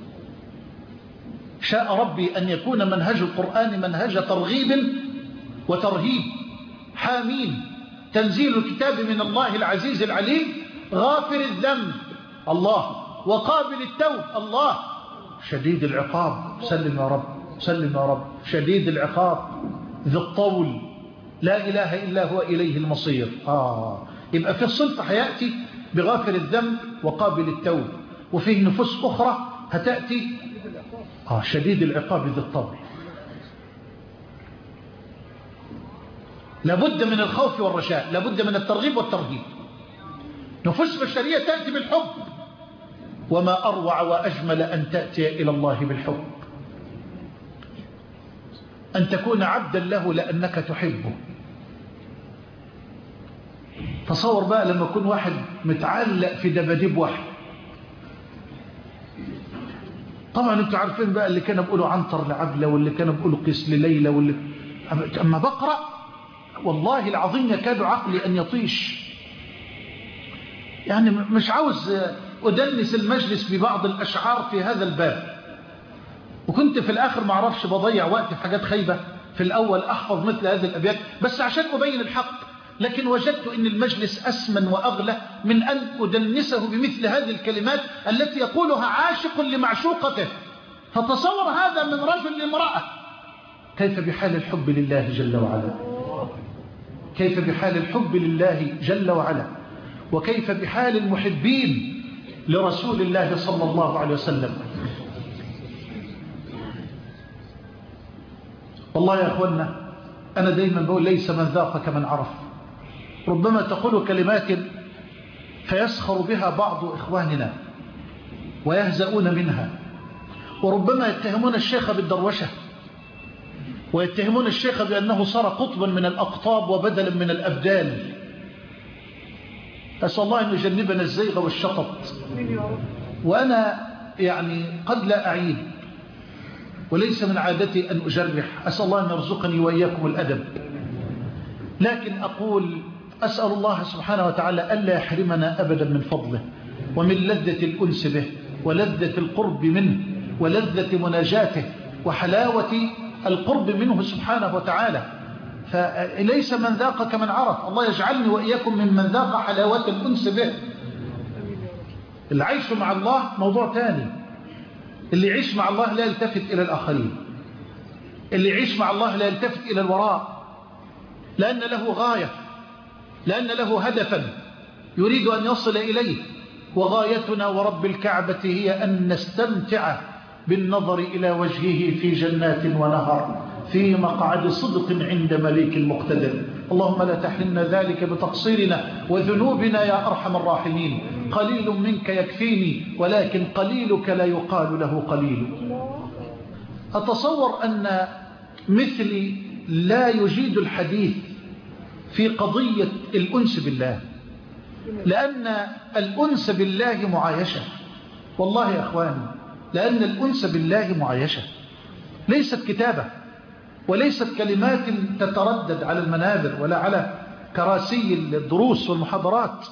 شاء ربي أن يكون منهج القرآن منهج ترغيب وترهيب. حامين تنزيل الكتاب من الله العزيز العليم، غافر الذنب الله، وقابل التوب الله، شديد العقاب، سلم يا رب سلم يا رب، شديد العقاب، ذي الطول، لا إله إلا هو إليه المصير. يبقى في الصنف هيأتي بغافر الذنب وقابل التوب، وفيه نفوس أخرى هتأتي شديد العقاب ذي الطول. لابد من الخوف والرجاء، لابد من الترغيب والترهيب. نفوس بشرية تأتي بالحب، وما أروع وأجمل أن تأتي إلى الله بالحب، أن تكون عبدا له لأنك تحبه. تصور بقى لما يكون واحد متعلق في دباديب واحد. طبعا انتوا عارفين بقى اللي كانوا بيقولوا عنتر لعبلة، واللي كانوا بيقولوا قيس لليلى، واللي أما بقرأ والله العظيم يكاد عقلي أن يطيش. يعني مش عاوز أدنس المجلس ببعض الأشعار في هذا الباب، وكنت في الآخر ما اعرفش بضيع وقت في حاجات خيبة. في الأول أحفظ مثل هذه الأبيات بس عشان أبين الحق، لكن وجدت أن المجلس أسمن وأغلى من أن أدنسه بمثل هذه الكلمات التي يقولها عاشق لمعشوقته. فتصور هذا من رجل لامرأة، كيف بحال الحب لله جل وعلا؟ كيف بحال الحب لله جل وعلا؟ وكيف بحال المحبين لرسول الله صلى الله عليه وسلم؟ والله يا أخوانا أنا دايما بقول ليس من ذاق كمن عرف. ربما تقول كلمات فيسخر بها بعض إخواننا ويهزؤون منها، وربما يتهمون الشيخ بالدروشة، ويتهمون الشيخ بأنه صار قطبا من الأقطاب وبدلا من الأبدال. أسأل الله أن يجنبنا الزيغ والشطط. وأنا يعني قد لا أعيب، وليس من عادتي أن أجرح، أسأل الله أن يرزقني وإياكم الأدب، لكن أقول أسأل الله سبحانه وتعالى ألا يحرمنا أبدا من فضله ومن لذة الأنس به ولذة القرب منه ولذة مناجاته وحلاوة القرب منه سبحانه وتعالى. فليس من ذاق كمن عرف. الله يجعلني وإياكم ممن ذاق حلاوة الأنس به. العيش مع الله موضوع تاني. اللي يعيش مع الله لا يلتفت إلى الآخرين، اللي يعيش مع الله لا يلتفت إلى الوراء، لأن له غاية، لأن له هدفا يريد أن يصل إليه. وغايتنا ورب الكعبة هي أن نستمتع بالنظر إلى وجهه في جنات ونهر في مقعد صدق عند مليك مقتدر. اللهم لا تحرمنا ذلك بتقصيرنا وذنوبنا يا أرحم الراحمين. قليل منك يكفيني ولكن قليلك لا يقال له قليل. أتصور أن مثلي لا يجيد الحديث في قضية الأنس بالله، لأن الأنس بالله معايشة. والله يا أخواني لأن الأنس بالله معايشة، ليست كتابة وليست كلمات تتردد على المنابر ولا على كراسي الدروس والمحاضرات.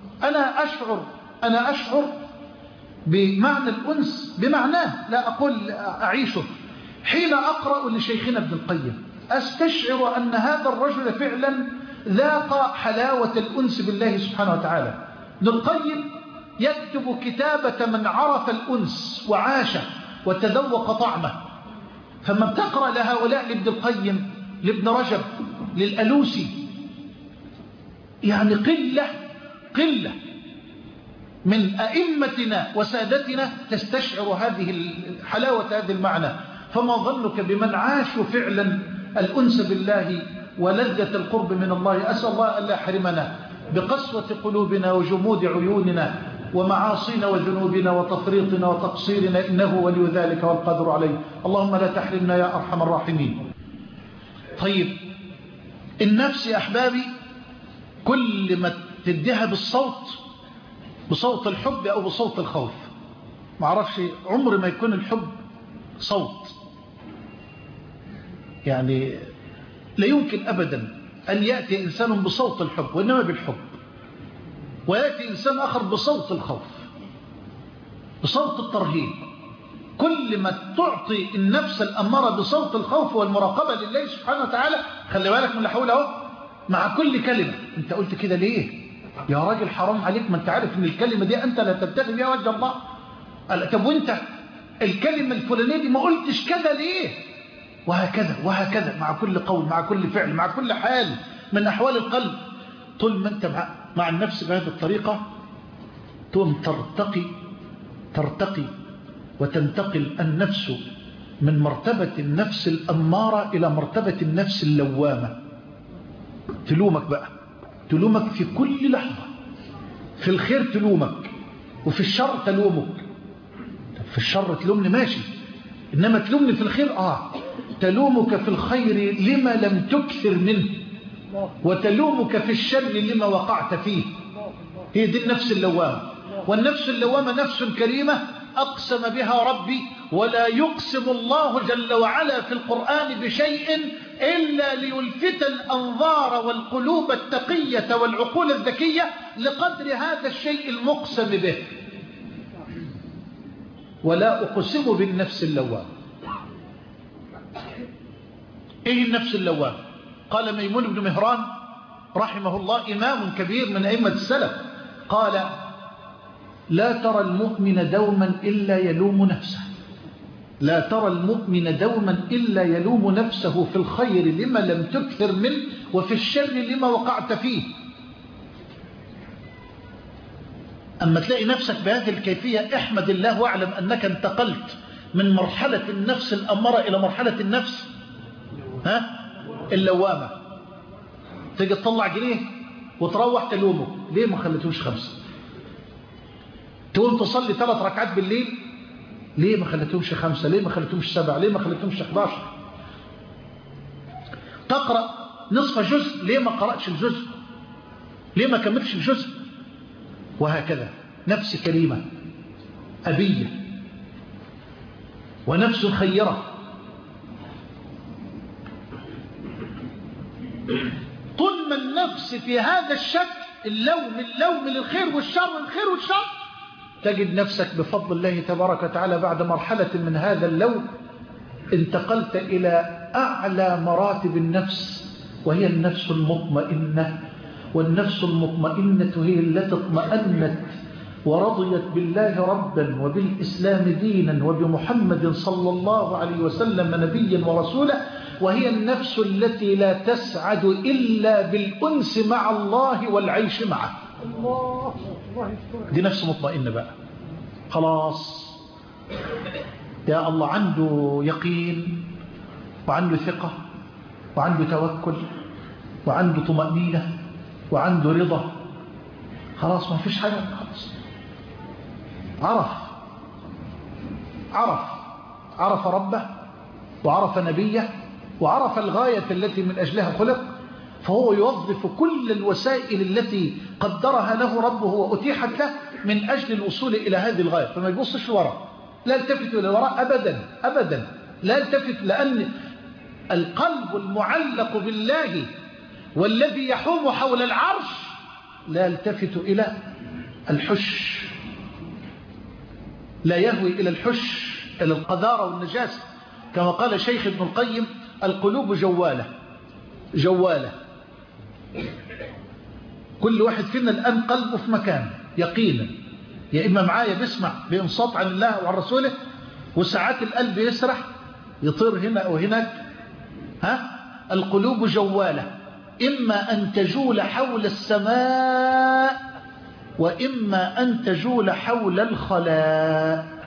أنا أشعر بمعنى الأنس بمعناه، لا أقول أعيشه. حين أقرأ لشيخنا ابن القيم أستشعر أن هذا الرجل فعلا ذاق حلاوة الأنس بالله سبحانه وتعالى. ابن القيم يكتب كتابة من عرف الأنس وعاشه وتذوق طعمه. فما بتقرأ لهؤلاء لابن القيم، لابن رجب، للألوسي، يعني قلة من أئمتنا وسادتنا تستشعر هذه حلاوة هذا المعنى. فما ظنك بمن عاشوا فعلا الأنس بالله ولذة القرب من الله. أسأل الله ألا يحرمنا بقسوة قلوبنا وجمود عيوننا ومعاصينا وذنوبنا وتفريطنا وتقصيرنا، إنه ولي ذلك والقدر عليه. اللهم لا تحرمنا يا أرحم الراحمين. طيب النفس يا أحبابي كل ما تديها بصوت الحب أو بصوت الخوف، معرفش عمر ما يكون الحب صوت، يعني لا يمكن أبدا أن يأتي إنسان بصوت الحب وإنما بالحب، ويأتي إنسان آخر بصوت الخوف، بصوت الترهيب. كل ما تعطي النفس الأمارة بصوت الخوف والمراقبة لله سبحانه وتعالى، خلي بالك من اللي حوله اهو، مع كل كلمة انت قلت كده ليه يا راجل؟ حرام عليك، ما انت عارف ان الكلمة دي انت لا تبتغي بها وجه الله. طب وانت الكلمة الفلانية دي ما قلتش كده ليه؟ وهكذا وهكذا، مع كل قول، مع كل فعل، مع كل حال من أحوال القلب. طول ما انت مع النفس بهذه الطريقة تقوم ترتقي وتنتقل النفس من مرتبة النفس الأمارة إلى مرتبة النفس اللوامة. تلومك بقى، تلومك في كل لحظة، في الخير تلومك وفي الشر تلومك. في الشر تلومني ماشي، إنما تلومني في الخير تلومك في الخير لما لم تكثر منه، وتلومك في الشر لما وقعت فيه. هي دي النفس اللوامة. والنفس اللوامة نفس كريمة أقسم بها ربي، ولا يقسم الله جل وعلا في القرآن بشيء إلا ليلفت الأنظار والقلوب التقية والعقول الذكية لقدر هذا الشيء المقسم به. ولا أقسم بالنفس اللوامة. إيه النفس اللوامة؟ قال ميمون بن مهران رحمه الله، إمام كبير من أئمة السلف، قال لا ترى المؤمن دوما إلا يلوم نفسه. لا ترى المؤمن دوما إلا يلوم نفسه في الخير لما لم تكثر منه وفي الشر لما وقعت فيه. أما تلاقي نفسك بهذه الكيفية احمد الله واعلم أنك انتقلت من مرحلة النفس الأمارة إلى مرحلة النفس اللوامة. تيجي تطلع جنيه وتروح تلومه ليه ما خليتوش 5، تقوم تصلي 3 ركعات بالليل ليه ما خليتهمش 5، ليه ما خليتهمش 7، ليه ما خليتهمش 11، تقرأ نصف جزء ليه ما قرأتش الجزء، ليه ما كملتش الجزء، وهكذا. نفس كريمة أبية ونفس خيرة. طول ما النفس في هذا الشكل اللوم للخير والشر، الخير والشر، تجد نفسك بفضل الله تبارك وتعالى بعد مرحلة من هذا اللوم انتقلت إلى أعلى مراتب النفس، وهي النفس المطمئنة. والنفس المطمئنة هي التي اطمأنت ورضيت بالله ربا وبالإسلام دينا وبمحمد صلى الله عليه وسلم نبيا ورسولا. وهي النفس التي لا تسعد إلا بالأنس مع الله والعيش معه. دي نفس مطمئنة بقى، خلاص يا الله، عنده يقين وعنده ثقة وعنده توكل وعنده طمأنينة وعنده رضا، خلاص ما فيش حاجة، خلاص عرف ربه وعرف نبيه وعرف الغاية التي من أجلها خلق، فهو يوظف كل الوسائل التي قدرها له ربه وأتيحت له من أجل الوصول إلى هذه الغاية. فما يبصش وراء، لا يلتفت إلى وراء أبدا أبدا، لا يلتفت، لأن القلب المعلق بالله والذي يحوم حول العرش لا يلتفت إلى الحش، لا يهوي إلى الحش، إلى القذارة والنجاسة. كما قال شيخ ابن القيم: القلوب جوالة. كل واحد فينا الآن قلبه في مكان يقينا، يا إما معايا بيسمع بإنصات عن الله وعن رسوله، وساعات القلب يسرح يطير هنا أو هناك. القلوب جوالة، إما أن تجول حول السماء وإما أن تجول حول الخلاء.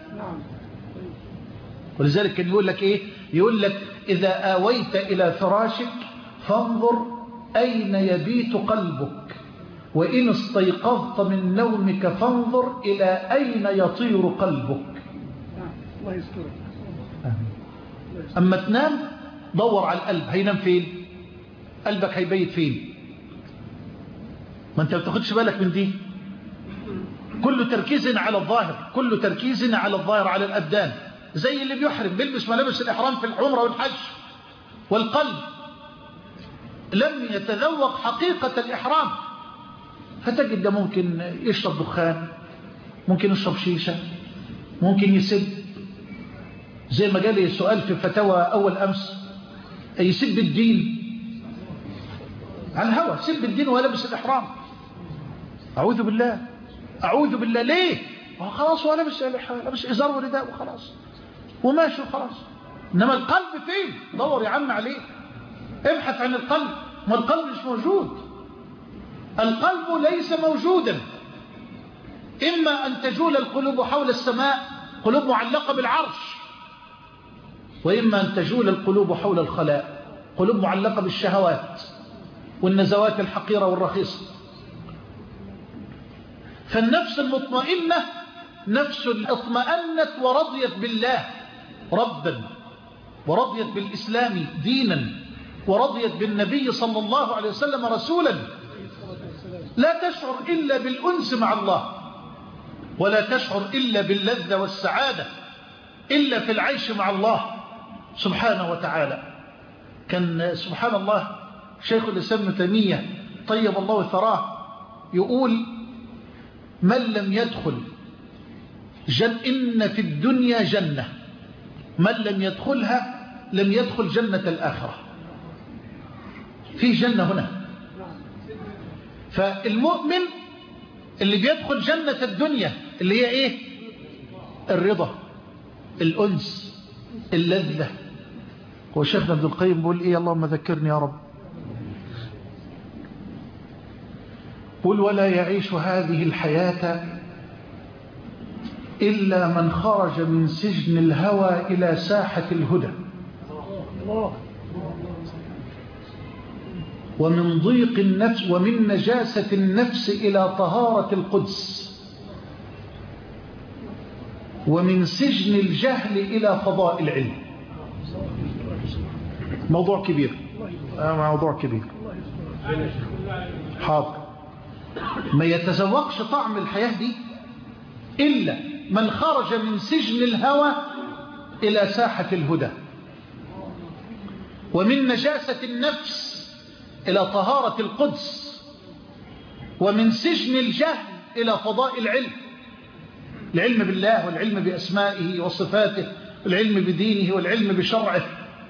ولذلك كان يقول لك إيه؟ يقول لك: إذا آويت إلى فراشك فانظر أين يبيت قلبك، وإن استيقظت من نومك فانظر إلى أين يطير قلبك. الله يسترك. أما تنام دور على القلب، هينام فين؟ قلبك هيبيت فين؟ ما أنت بتاخدش بالك من دي. كل تركيز على الظاهر، كل تركيز على الظاهر، على الأبدان، زي اللي بيحرم بيلبس ملابس الإحرام في العمرة والحج، والقلب لم يتذوق حقيقة الإحرام. فتجد ده ممكن يشرب دخان، ممكن يشرب شيشة، ممكن يسب، زي ما جالي سؤال في فتاوى أول أمس، يسب الدين على الهوى، سب الدين ولبس الإحرام. أعوذ بالله، أعوذ بالله. ليه؟ خلاص هو لبس إزار ورداء وخلاص وماشي وخلاص. إنما القلب فين؟ دور يا عم عليه، ابحث عن القلب. ما القلب مش موجود، القلب ليس موجودا. إما أن تجول القلوب حول السماء، قلوب معلقة بالعرش، وإما أن تجول القلوب حول الخلاء، قلوب معلقة بالشهوات والنزوات الحقيرة والرخيصة. فالنفس المطمئنة نفس اطمأنت ورضيت بالله ربا، ورضيت بالإسلام دينا، ورضيت بالنبي صلى الله عليه وسلم رسولا. لا تشعر إلا بالأنس مع الله، ولا تشعر إلا باللذة والسعادة إلا في العيش مع الله سبحانه وتعالى. كان سبحان الله شيخ الإسلام ابن تيمية طيب الله ثراه يقول: من لم يدخل إن في الدنيا جنة، من لم يدخلها لم يدخل جنة الآخرة. في جنة هنا. فالمؤمن اللي بيدخل جنة الدنيا اللي هي إيه؟ الرضا، الأنس، اللذة. وشيخنا ابن القيم بيقول إيه؟ اللهم ذكرني يا رب. قل ولا يعيش هذه الحياة إلا من خرج من سجن الهوى إلى ساحة الهدى، ومن ضيق النفس ومن نجاسة النفس إلى طهارة القدس، ومن سجن الجهل إلى فضاء العلم. موضوع كبير، موضوع كبير. حاضر. ما يتذوقش طعم الحياة دي إلا من خرج من سجن الهوى إلى ساحة الهدى، ومن نجاسة النفس إلى طهارة القدس، ومن سجن الجهل إلى فضاء العلم. العلم بالله والعلم بأسمائه وصفاته، العلم بدينه والعلم بشرعه.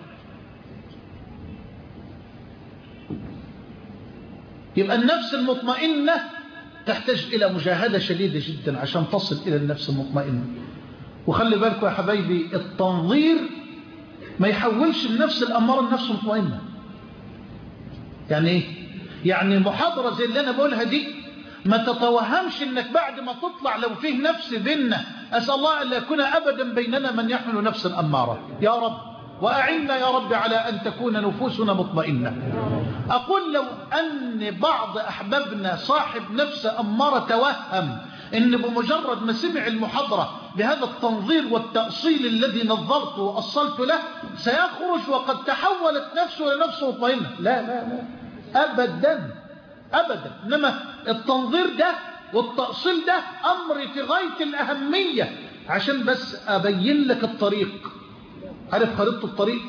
يبقى النفس المطمئنة تحتاج إلى مجاهدة شديدة جدا عشان تصل إلى النفس المطمئنة. وخلي بالكم يا حبايبي، التنظير ما يحولش النفس الأمارة النفس مطمئنة. يعني ايه؟ يعني محاضرة زي اللي أنا بقولها دي ما تتوهمش إنك بعد ما تطلع لو فيه نفس بيننا، أسأل الله أن لا يكون أبدا بيننا من يحمل نفسا أمارة يا رب، وأعنا يا رب على أن تكون نفوسنا مطمئنة. أقول لو أن بعض أحبابنا صاحب نفس أمارة توهم إن بمجرد ما سمع المحاضرة بهذا التنظير والتأصيل الذي نظرت وأصلت له سيخرج وقد تحولت نفسه لنفس مطمئنة. لا لا لا أبدا أبدا. إنما التنظير ده والتأصيل ده أمر في غاية الأهمية عشان بس أبين لك الطريق. عارف خريطة الطريق؟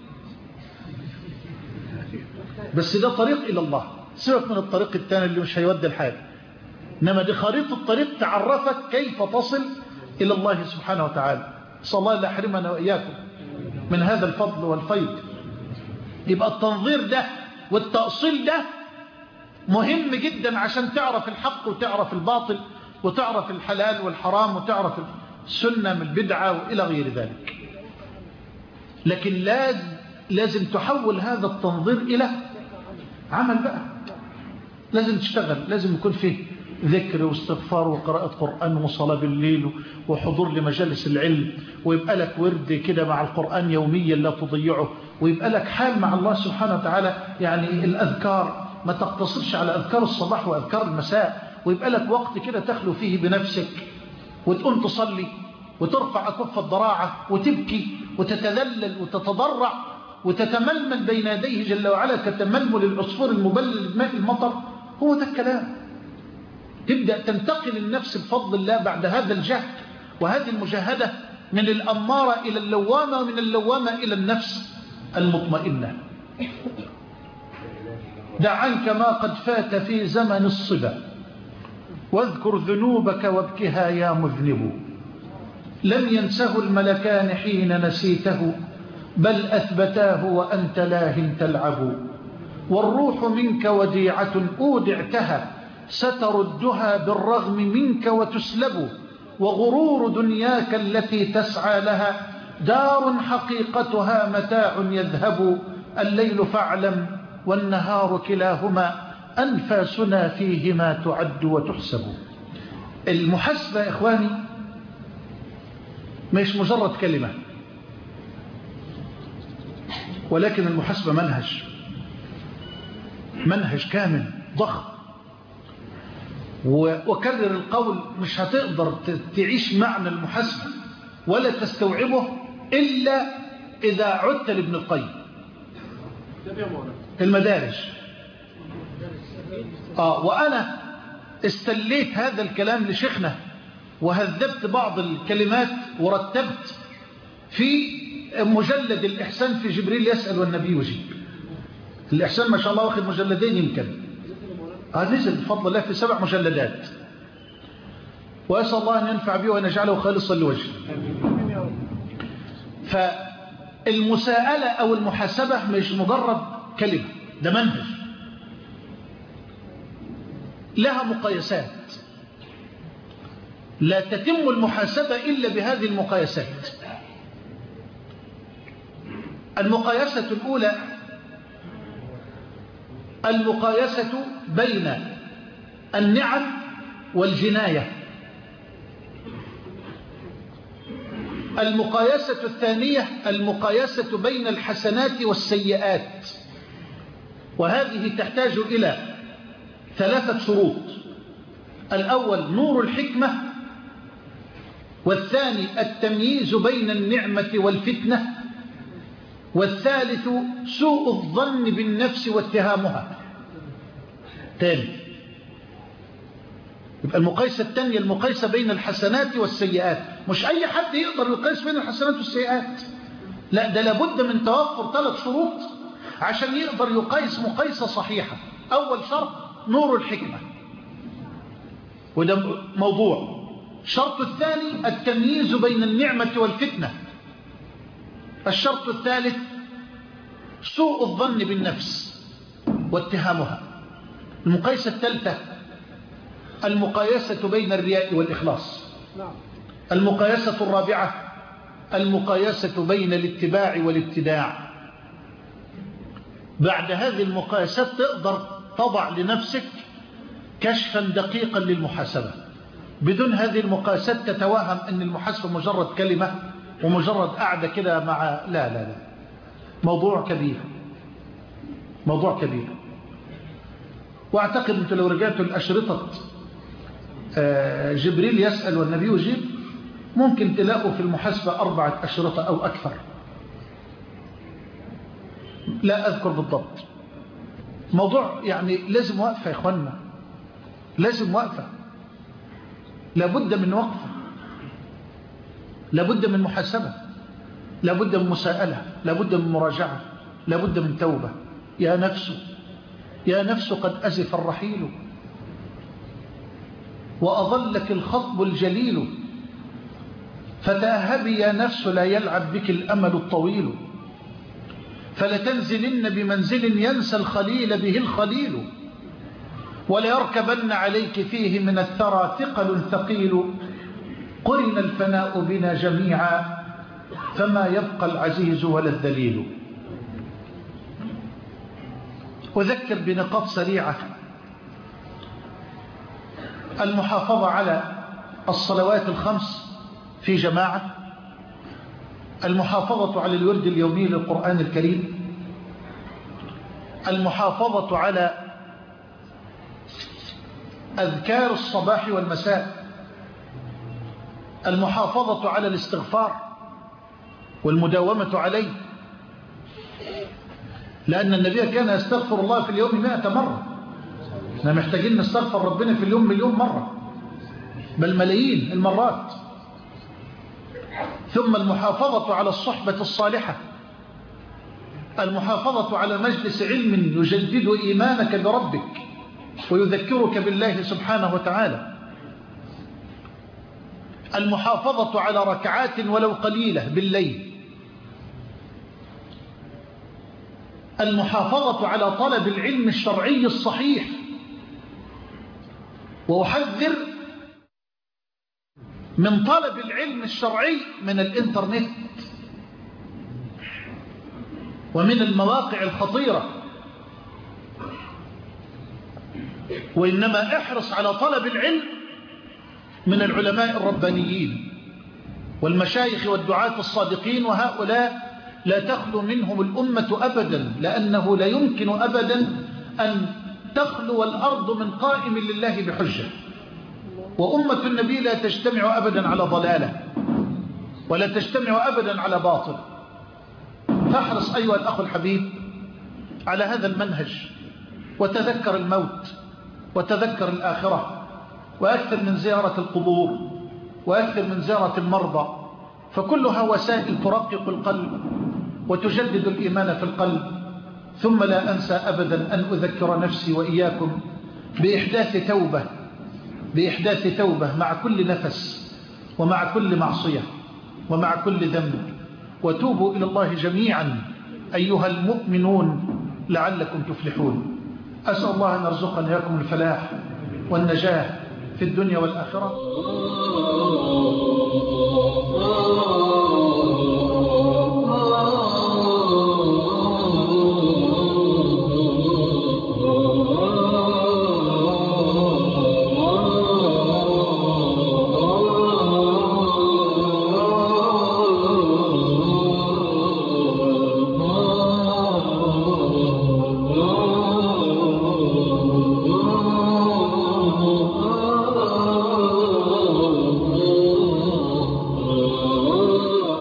بس ده طريق إلى الله، سيبك من الطريق الثاني اللي مش هيودي الحال. إنما دي خريطة الطريق تعرفك كيف تصل إلى الله سبحانه وتعالى. صلى الله لا يحرمنا وإياكم من هذا الفضل والفيض. يبقى التنظير ده والتأصيل ده مهم جدا عشان تعرف الحق وتعرف الباطل وتعرف الحلال والحرام وتعرف السنة من البدعة وإلى غير ذلك. لكن لازم تحول هذا التنظير إلى عمل بقى. لازم تشتغل، لازم يكون فيه ذكر واستغفار وقراءة قرآن وصلاة بالليل وحضور لمجالس العلم، ويبقى لك ورد كده مع القرآن يوميا لا تضيعه، ويبقى لك حال مع الله سبحانه وتعالى. يعني الأذكار ما تقتصرش على أذكار الصباح وأذكار المساء، ويبقى لك وقت كده تخلو فيه بنفسك وتقوم تصلي وترفع أكف الضراعة وتبكي وتتذلل وتتضرع وتتململ بين يديه جل وعلا كتململ العصفور المبلل بماء المطر. هو ده الكلام. تبدأ تنتقل النفس بفضل الله بعد هذا الجهد وهذه المجاهدة من الأمارة إلى اللوامة، ومن اللوامة إلى النفس المطمئنة. دع عنك ما قد فات في زمن الصبا، واذكر ذنوبك وابكها يا مذنب. لم ينسه الملكان حين نسيته، بل أثبتاه وأنت لاه تلعب. والروح منك وديعة أودعتها، ستردها بالرغم منك وتسلب. وغرور دنياك التي تسعى لها، دار حقيقتها متاع يذهب. الليل فاعلم والنهار كلاهما، أنفاسنا فيهما تعد وتحسب. المحاسبة يا إخواني مش مجرد كلمة، ولكن المحاسبة منهج كامل ضخم. وكرر القول، مش هتقدر تعيش معنى المحاسبة ولا تستوعبه إلا إذا عدت لابن القيم المدارج. وأنا استليت هذا الكلام لشيخنا وهذبت بعض الكلمات ورتبت في مجلد الإحسان في جبريل يسأل والنبي يجيب. الإحسان ما شاء الله واخد مجلدين يمكن، نزل بفضل الله في 7 مجلدات، وأسأل الله أن ينفع به وأن يجعله خالصا لوجهه. فالمساءلة أو المحاسبة مش مجرد كلمة، ده منهج لها مقايسات. لا تتم المحاسبة إلا بهذه المقايسات. المقايسة الأولى المقايسة بين النعم والجناية. المقايسة الثانية المقايسة بين الحسنات والسيئات، وهذه تحتاج إلى 3 شروط. الأول نور الحكمة، والثاني التمييز بين النعمة والفتنة، والثالث سوء الظن بالنفس واتهامها. تاني، يبقى المقايسة الثانية المقايسة بين الحسنات والسيئات. مش أي حد يقدر يقايس بين الحسنات والسيئات، لا، ده لابد من توفر 3 شروط عشان يقدر يقايس مقايسة صحيحة. أول شرط نور الحكمة، وده موضوع. الشرط الثاني التمييز بين النعمة والفتنة. الشرط الثالث سوء الظن بالنفس واتهامها. المقايسة الثالثة المقايسة بين الرياء والإخلاص. المقايسة الرابعة المقايسة بين الاتباع والابتداع. بعد هذه المقايسات تقدر تضع لنفسك كشفا دقيقا للمحاسبة. بدون هذه المقايسات تتوهم أن المحاسبة مجرد كلمة ومجرد قاعدة كده مع لا، موضوع كبير، موضوع كبير. واعتقد أنتم لو رجعتوا الأشرطة جبريل يسأل والنبي يجيب، ممكن تلاقوا في المحاسبة 4 أشرطة أو أكثر، لا أذكر بالضبط. موضوع يعني لازم وقفة يا إخوانا، لازم وقفة، لابد من وقفة، لابد من محاسبة، لابد من مساءلة، لابد من مراجعة، لابد من توبة. يا نفس، يا نفس قد أزف الرحيل وأظلك الخطب الجليل، فتأهبي يا نفس لا يلعب بك الأمل الطويل، فلتنزلن بمنزل ينسى الخليل به الخليل، وليركبن عليك فيه من الثرى ثقل ثقيل، قرن الفناء بنا جميعا فما يبقى العزيز ولا الذليل. أذكر بنقاط سريعة. المحافظة على الصلوات الخمس في جماعة، المحافظة على الورد اليومي للقرآن الكريم، المحافظة على أذكار الصباح والمساء، المحافظة على الاستغفار والمداومة عليه، لأن النبي كان يستغفر الله في اليوم 100 مرة. احنا محتاجين نستغفر ربنا في اليوم 1,000,000 مرة، بل ملايين المرات. ثم المحافظة على الصحبة الصالحة، المحافظة على مجلس علم يجدد إيمانك بربك ويذكرك بالله سبحانه وتعالى، المحافظة على ركعات ولو قليلة بالليل، المحافظة على طلب العلم الشرعي الصحيح. وأحذر من طلب العلم الشرعي من الإنترنت ومن المواقع الخطيرة، وإنما احرص على طلب العلم من العلماء الربانيين والمشايخ والدعاة الصادقين، وهؤلاء لا تخلو منهم الأمة أبدا، لأنه لا يمكن أبدا أن تخلو الأرض من قائم لله بحجة، وأمة النبي لا تجتمع أبدا على ضلالة ولا تجتمع أبدا على باطل. فاحرص أيها الأخ الحبيب على هذا المنهج، وتذكر الموت وتذكر الآخرة، وأكثر من زيارة القبور وأكثر من زيارة المرضى، فكلها وسائل ترقق القلب وتجدد الإيمان في القلب. ثم لا أنسى أبدا أن أذكر نفسي وإياكم بإحداث توبة مع كل نفس ومع كل معصية ومع كل ذنب، وتوبوا إلى الله جميعا أيها المؤمنون لعلكم تفلحون. أسأل الله أن يرزقنا إياكم الفلاح والنجاة في الدنيا والآخرة.